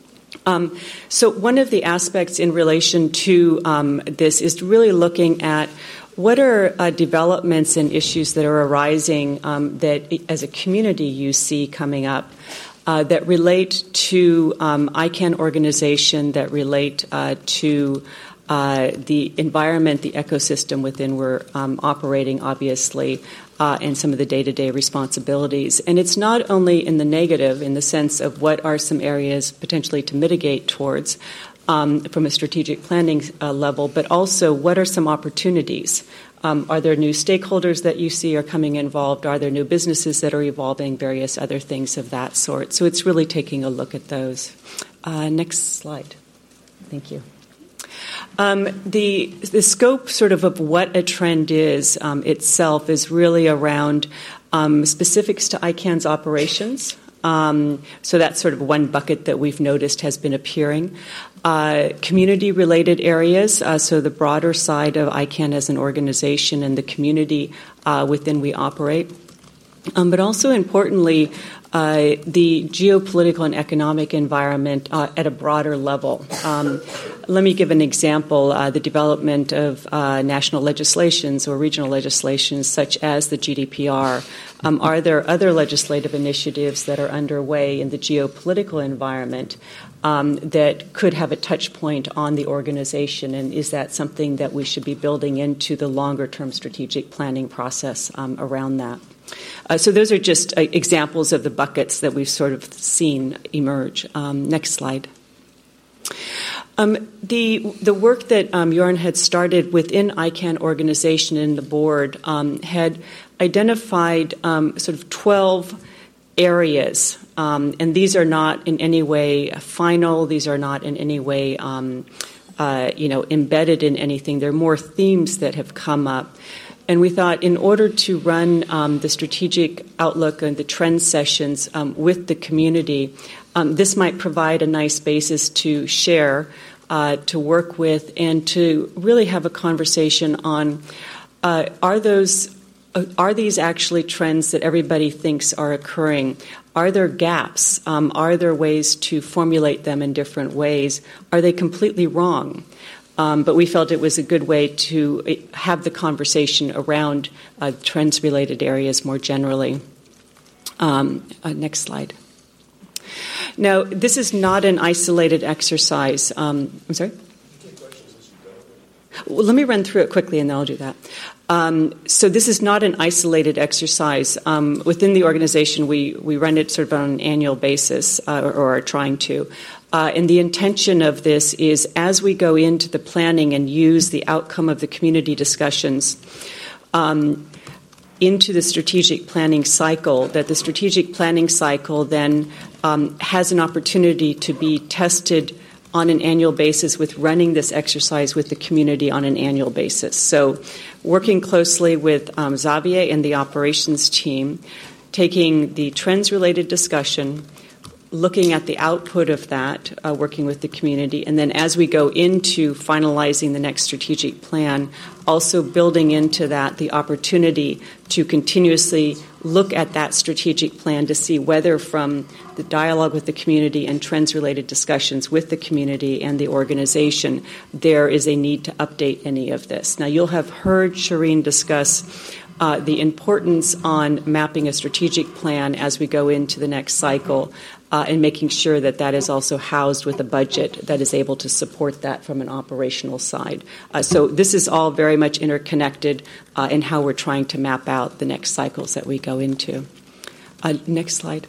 So one of the aspects in relation to this is really looking at what are developments and issues that are arising that as a community you see coming up that relate to ICANN organization, that relate to the environment, the ecosystem within we're operating, obviously, and some of the day-to-day responsibilities. And it's not only in the negative, in the sense of what are some areas potentially to mitigate towards from a strategic planning level, but also what are some opportunities. Are there new stakeholders that you see are coming involved? Are there new businesses that are evolving? Various other things of that sort. So it's really taking a look at those. Next slide. Thank you. The scope sort of what a trend is itself is really around specifics to ICANN's operations. So that's sort of one bucket that we've noticed has been appearing. Community-related areas, so the broader side of ICANN as an organization and the community within we operate. But also importantly, the geopolitical and economic environment at a broader level. Let me give an example, the development of national legislations or regional legislations such as the GDPR. Are there other legislative initiatives that are underway in the geopolitical environment that could have a touch point on the organization, and is that something that we should be building into the longer-term strategic planning process around that? So those are just examples of the buckets that we've sort of seen emerge. Next slide. The work that Jorn had started within ICANN organization and the board had identified sort of 12 areas, and these are not in any way final. These are not in any way embedded in anything. They're more themes that have come up. And we thought in order to run the strategic outlook and the trend sessions with the community, this might provide a nice basis to share, to work with, and to really have a conversation on are these actually trends that everybody thinks are occurring? Are there gaps? Are there ways to formulate them in different ways? Are they completely wrong? But we felt it was a good way to have the conversation around trends-related areas more generally. Next slide. Now, this is not an isolated exercise. I'm sorry? Well, let me run through it quickly, and then I'll do that. So this is not an isolated exercise. Within the organization, we run it sort of on an annual basis, or are trying to. And the intention of this is as we go into the planning and use the outcome of the community discussions into the strategic planning cycle, that the strategic planning cycle then has an opportunity to be tested on an annual basis with running this exercise with the community on an annual basis. So working closely with Xavier and the operations team, taking the trends-related discussion, looking at the output of that, working with the community, and then as we go into finalizing the next strategic plan, also building into that the opportunity to continuously look at that strategic plan to see whether from the dialogue with the community and trends-related discussions with the community and the organization, there is a need to update any of this. Now, you'll have heard Shireen discuss the importance on mapping a strategic plan as we go into the next cycle, and making sure that that is also housed with a budget that is able to support that from an operational side. So this is all very much interconnected in how we're trying to map out the next cycles that we go into. Next slide.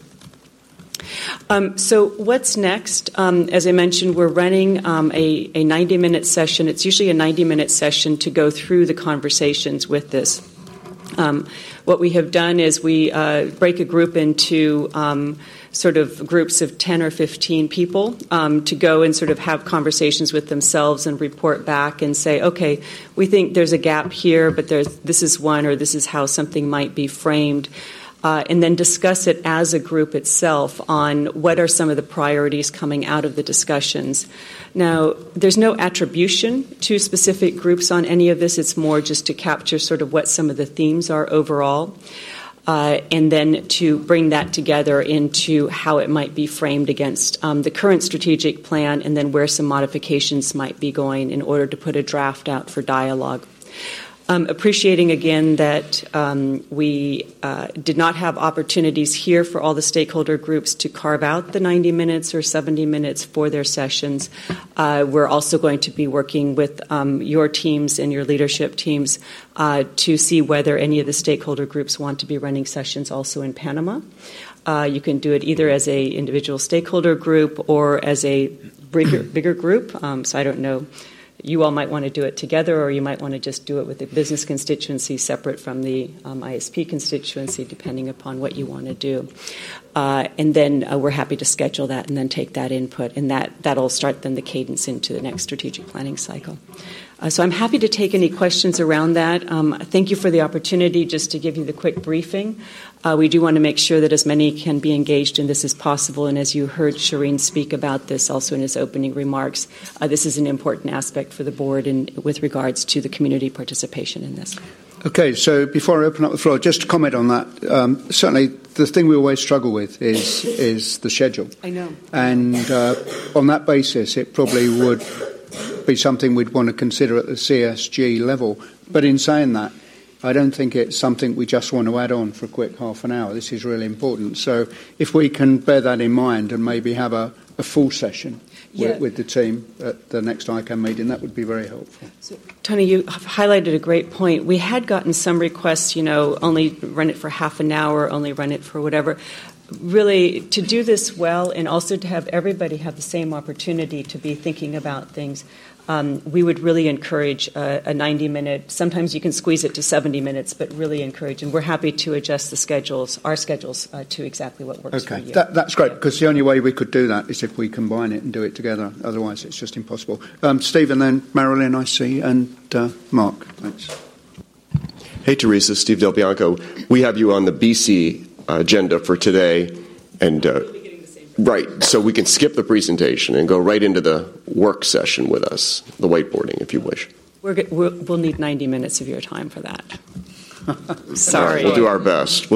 So what's next? As I mentioned, we're running a 90-minute session. It's usually a 90-minute session to go through the conversations with this. What we have done is we break a group into sort of groups of 10 or 15 people to go and sort of have conversations with themselves and report back and say, okay, we think there's a gap here, but this is one, or this is how something might be framed. And then discuss it as a group itself on what are some of the priorities coming out of the discussions. Now, there's no attribution to specific groups on any of this. It's more just to capture sort of what some of the themes are overall, and then to bring that together into how it might be framed against the current strategic plan, and then where some modifications might be going in order to put a draft out for dialogue. Appreciating again that we did not have opportunities here for all the stakeholder groups to carve out the 90 minutes or 70 minutes for their sessions. We're also going to be working with your teams and your leadership teams to see whether any of the stakeholder groups want to be running sessions also in Panama. You can do it either as a individual stakeholder group or as a bigger group. So I don't know. You all might want to do it together, or you might want to just do it with the business constituency separate from the ISP constituency, depending upon what you want to do. And then we're happy to schedule that and then take that input, and that'll start then the cadence into the next strategic planning cycle. So I'm happy to take any questions around that. Thank you for the opportunity just to give you the quick briefing. We do want to make sure that as many can be engaged in this as possible, and as you heard Shireen speak about this also in his opening remarks, this is an important aspect for the board with regards to the community participation in this. Okay, so before I open up the floor, just to comment on that, certainly the thing we always struggle with is the schedule. I know. And on that basis, it probably would be something we'd want to consider at the CSG level. But in saying that, I don't think it's something we just want to add on for a quick half an hour. This is really important. So if we can bear that in mind and maybe have a full session with the team at the next ICANN meeting, that would be very helpful. So, Tony, you have highlighted a great point. We had gotten some requests, only run it for half an hour, only run it for whatever. Really, to do this well and also to have everybody have the same opportunity to be thinking about things, we would really encourage a 90-minute. Sometimes you can squeeze it to 70 minutes, but really encourage. And we're happy to adjust our schedules, to exactly what works for you. That's great, because the only way we could do that is if we combine it and do it together. Otherwise, it's just impossible. Steve, and then Marilyn, I see, and Mark. Thanks. Hey, Teresa, Steve Del Bianco. We have you on the BC agenda for today, and right, so we can skip the presentation and go right into the work session with us, the whiteboarding, if you wish. We'll need 90 minutes of your time for that. Sorry. Right, we'll do our best.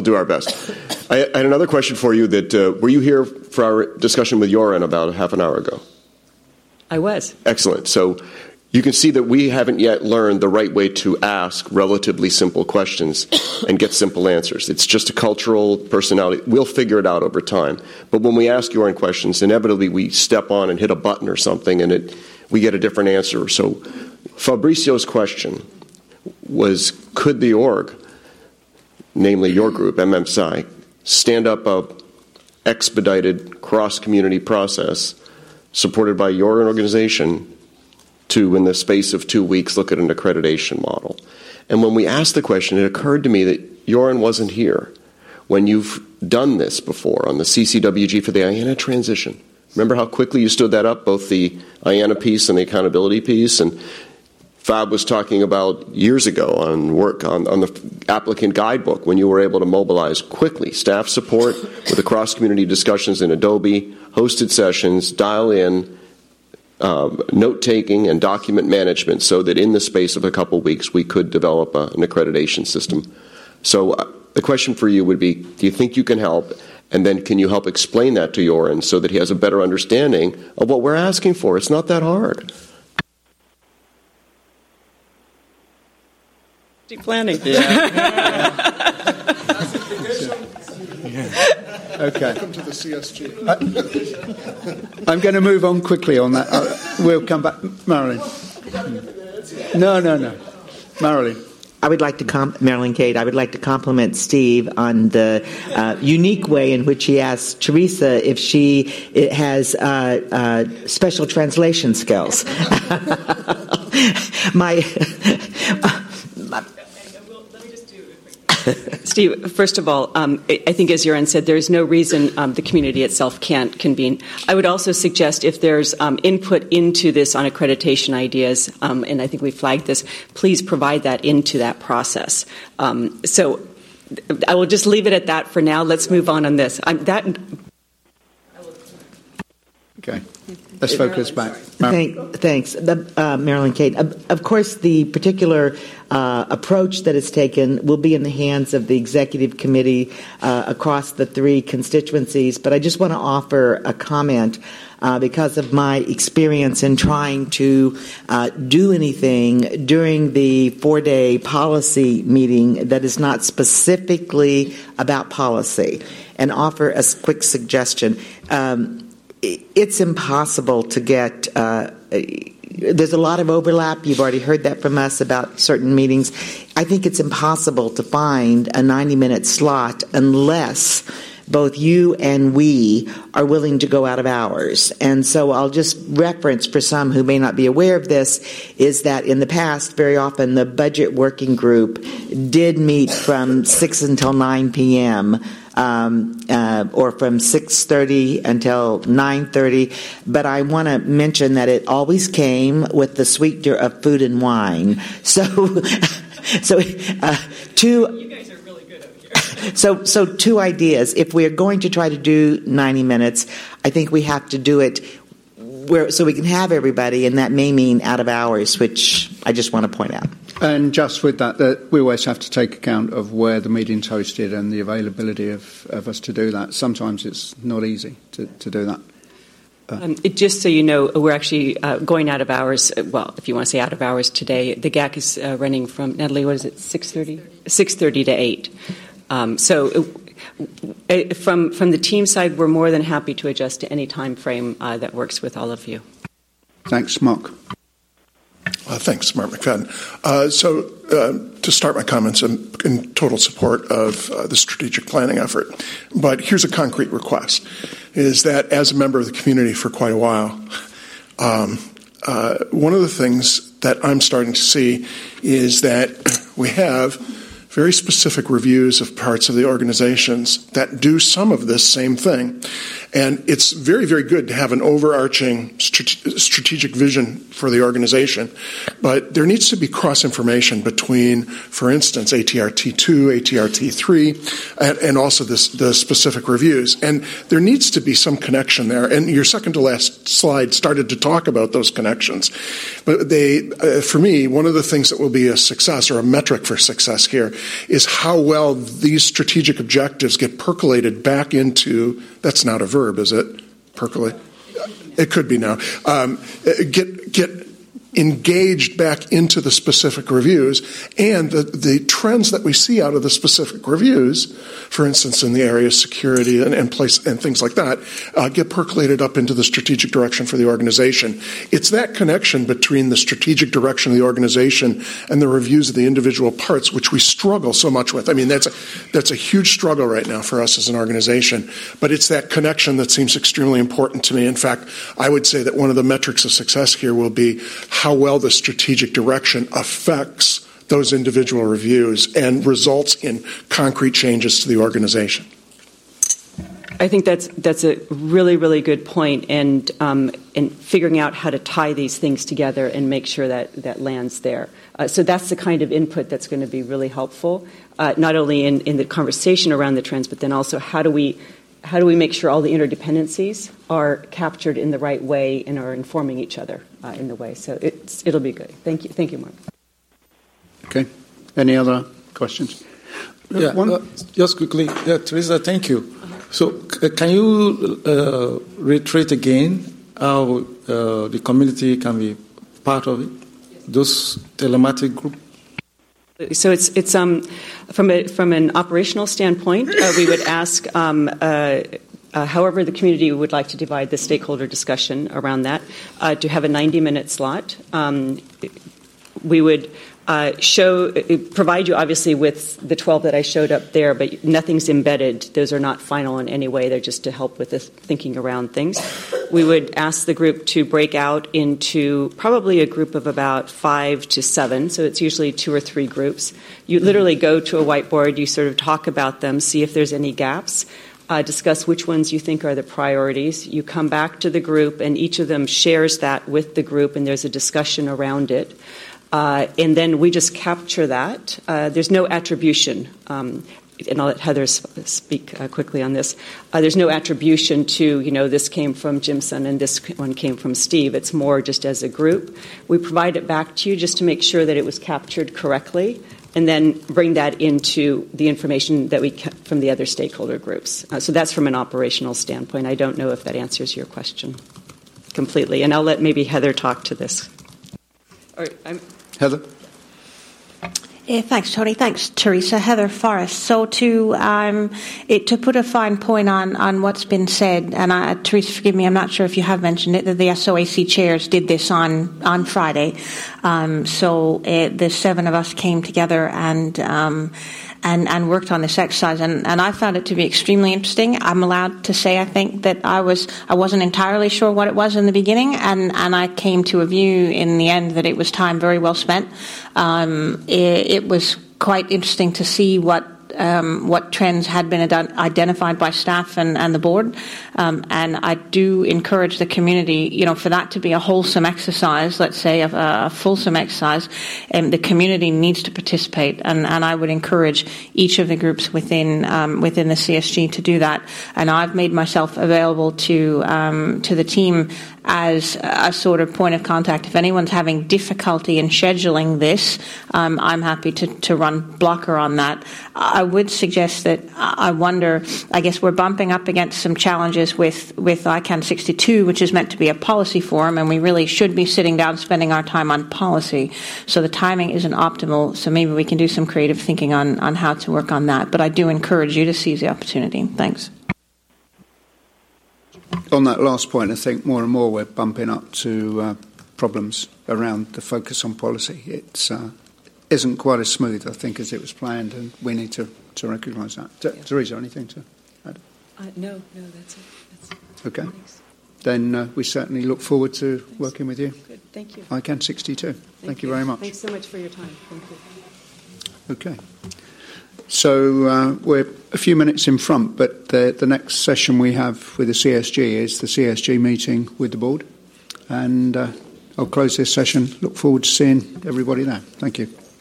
I had another question for you. Were you here for our discussion with Joran about a half an hour ago? I was. Excellent. So you can see that we haven't yet learned the right way to ask relatively simple questions and get simple answers. It's just a cultural personality. We'll figure it out over time. But when we ask Joran questions, inevitably we step on and hit a button or something, and we get a different answer. So Fabrizio's question was, could the org, namely your group, MMSI, stand up a expedited cross-community process supported by your organization to, in the space of 2 weeks, look at an accreditation model? And when we asked the question, it occurred to me that Joran wasn't here when you've done this before on the CCWG for the IANA transition. Remember how quickly you stood that up, both the IANA piece and the accountability piece? And Fab was talking about years ago on work on the applicant guidebook, when you were able to mobilize quickly staff support with the cross-community discussions in Adobe, hosted sessions, dial in, note-taking and document management, so that in the space of a couple weeks we could develop an accreditation system. So the question for you would be, do you think you can help? And then can you help explain that to Joran so that he has a better understanding of what we're asking for? It's not that hard. Planning. Okay. Welcome to the CSG. I'm going to move on quickly on that. We'll come back. Marilyn. No. Marilyn. I would like to Marilyn Cade. I would like to compliment Steve on the unique way in which he asked Teresa if she has special translation skills. Steve, first of all, I think, as Joran said, there is no reason the community itself can't convene. I would also suggest, if there's input into this on accreditation ideas, and I think we flagged this, please provide that into that process. So I will just leave it at that for now. Let's move on this. Okay. Let's focus back. Thanks. Marilyn Cade. Of course, the particular approach that is taken will be in the hands of the executive committee across the three constituencies, but I just want to offer a comment because of my experience in trying to do anything during the 4-day policy meeting that is not specifically about policy, and offer a quick suggestion. It's impossible to get there's a lot of overlap. You've already heard that from us about certain meetings. I think it's impossible to find a 90-minute slot unless both you and we are willing to go out of hours. And so I'll just reference, for some who may not be aware of this, is that in the past, very often the budget working group did meet from 6 until 9 p.m., or from 6:30 until 9:30. But I want to mention that it always came with the sweetener of food and wine. So two. You guys are really good over here. So two ideas. If we are going to try to do 90 minutes, I think we have to do it so we can have everybody, and that may mean out of hours, which I just want to point out. And just with that, we always have to take account of where the meeting's hosted and the availability of us to do that. Sometimes it's not easy to do that. Just so you know, we're actually going out of hours. Well, if you want to say out of hours today, the GAC is running from, Natalie, what is it, 6:30? 6:30 to 8. From the team side, we're more than happy to adjust to any time frame that works with all of you. Thanks, Mark. Thanks, Mark McFadden. To start my comments, I'm in total support of the strategic planning effort. But here's a concrete request, is that as a member of the community for quite a while, one of the things that I'm starting to see is that we have very specific reviews of parts of the organizations that do some of this same thing. And it's very, very good to have an overarching strategic vision for the organization. But there needs to be cross-information between, for instance, ATRT2, ATRT3, and also the specific reviews. And there needs to be some connection there. And your second to last slide started to talk about those connections. But for me, one of the things that will be a success or a metric for success here is how well these strategic objectives get percolated back into, that's not a verb, is it? Percolate? It could be now. Get engaged back into the specific reviews, and the trends that we see out of the specific reviews, for instance, in the area of security and place and things like that, get percolated up into the strategic direction for the organization. It's that connection between the strategic direction of the organization and the reviews of the individual parts which we struggle so much with. I mean, that's a huge struggle right now for us as an organization, but it's that connection that seems extremely important to me. In fact, I would say that one of the metrics of success here will be how well the strategic direction affects those individual reviews and results in concrete changes to the organization. I think that's a really, really good point, and figuring out how to tie these things together and make sure that lands there. So that's the kind of input that's going to be really helpful, not only in the conversation around the trends, but then also how do we make sure all the interdependencies are captured in the right way and are informing each other in the way. So it'll be good. Thank you, Mark. Okay. Any other questions? Just quickly, Teresa, thank you. So can you reiterate again how the community can be part of it, those telematic group? So it's from an operational standpoint, we would ask however the community would like to divide the stakeholder discussion around that, to have a 90-minute slot. We would provide you obviously with the 12 that I showed up there, but nothing's embedded. Those are not final in any way. They're just to help with the thinking around things. We would ask the group to break out into probably a group of about 5 to 7. So it's usually 2 or 3 groups. You literally go to a whiteboard, you sort of talk about them, see if there's any gaps, discuss which ones you think are the priorities. You come back to the group, and each of them shares that with the group, and there's a discussion around it. And then we just capture that. There's no attribution, and I'll let Heather speak quickly on this. There's no attribution to, this came from Jimson and this one came from Steve. It's more just as a group. We provide it back to you just to make sure that it was captured correctly, and then bring that into the information that we get from the other stakeholder groups. So that's from an operational standpoint. I don't know if that answers your question completely. And I'll let maybe Heather talk to this. Heather? Thanks, Tony. Thanks, Teresa. Heather Forrest. So to put a fine point on what's been said, and Teresa, forgive me, I'm not sure if you have mentioned it, that the SOAC chairs did this on Friday. So the 7 of us came together and worked on this exercise, and I found it to be extremely interesting. I'm allowed to say, I think, that I wasn't entirely sure what it was in the beginning, and I came to a view in the end that it was time very well spent. It was quite interesting to see what trends had been identified by staff and the board. And I do encourage the community, for that to be a wholesome exercise, let's say a fulsome exercise, the community needs to participate. And I would encourage each of the groups within the CSG to do that. And I've made myself available to the team as a sort of point of contact. If anyone's having difficulty in scheduling this, I'm happy to run blocker on that. I would suggest that I wonder, I guess we're bumping up against some challenges with ICANN 62, which is meant to be a policy forum, and we really should be sitting down spending our time on policy. So the timing isn't optimal, so maybe we can do some creative thinking on how to work on that. But I do encourage you to seize the opportunity. Thanks. On that last point, I think more and more we're bumping up to problems around the focus on policy. It isn't quite as smooth, I think, as it was planned, and we need to recognise that. Teresa, anything to add? No, that's it. Okay. Thanks. Then we certainly look forward to working with you. Good, thank you. ICANN 62. Thank you very much. Thanks so much for your time. Thank you. Okay. So we're a few minutes in front, but the next session we have with the CSG is the CSG meeting with the board. And I'll close this session. Look forward to seeing everybody there. Thank you.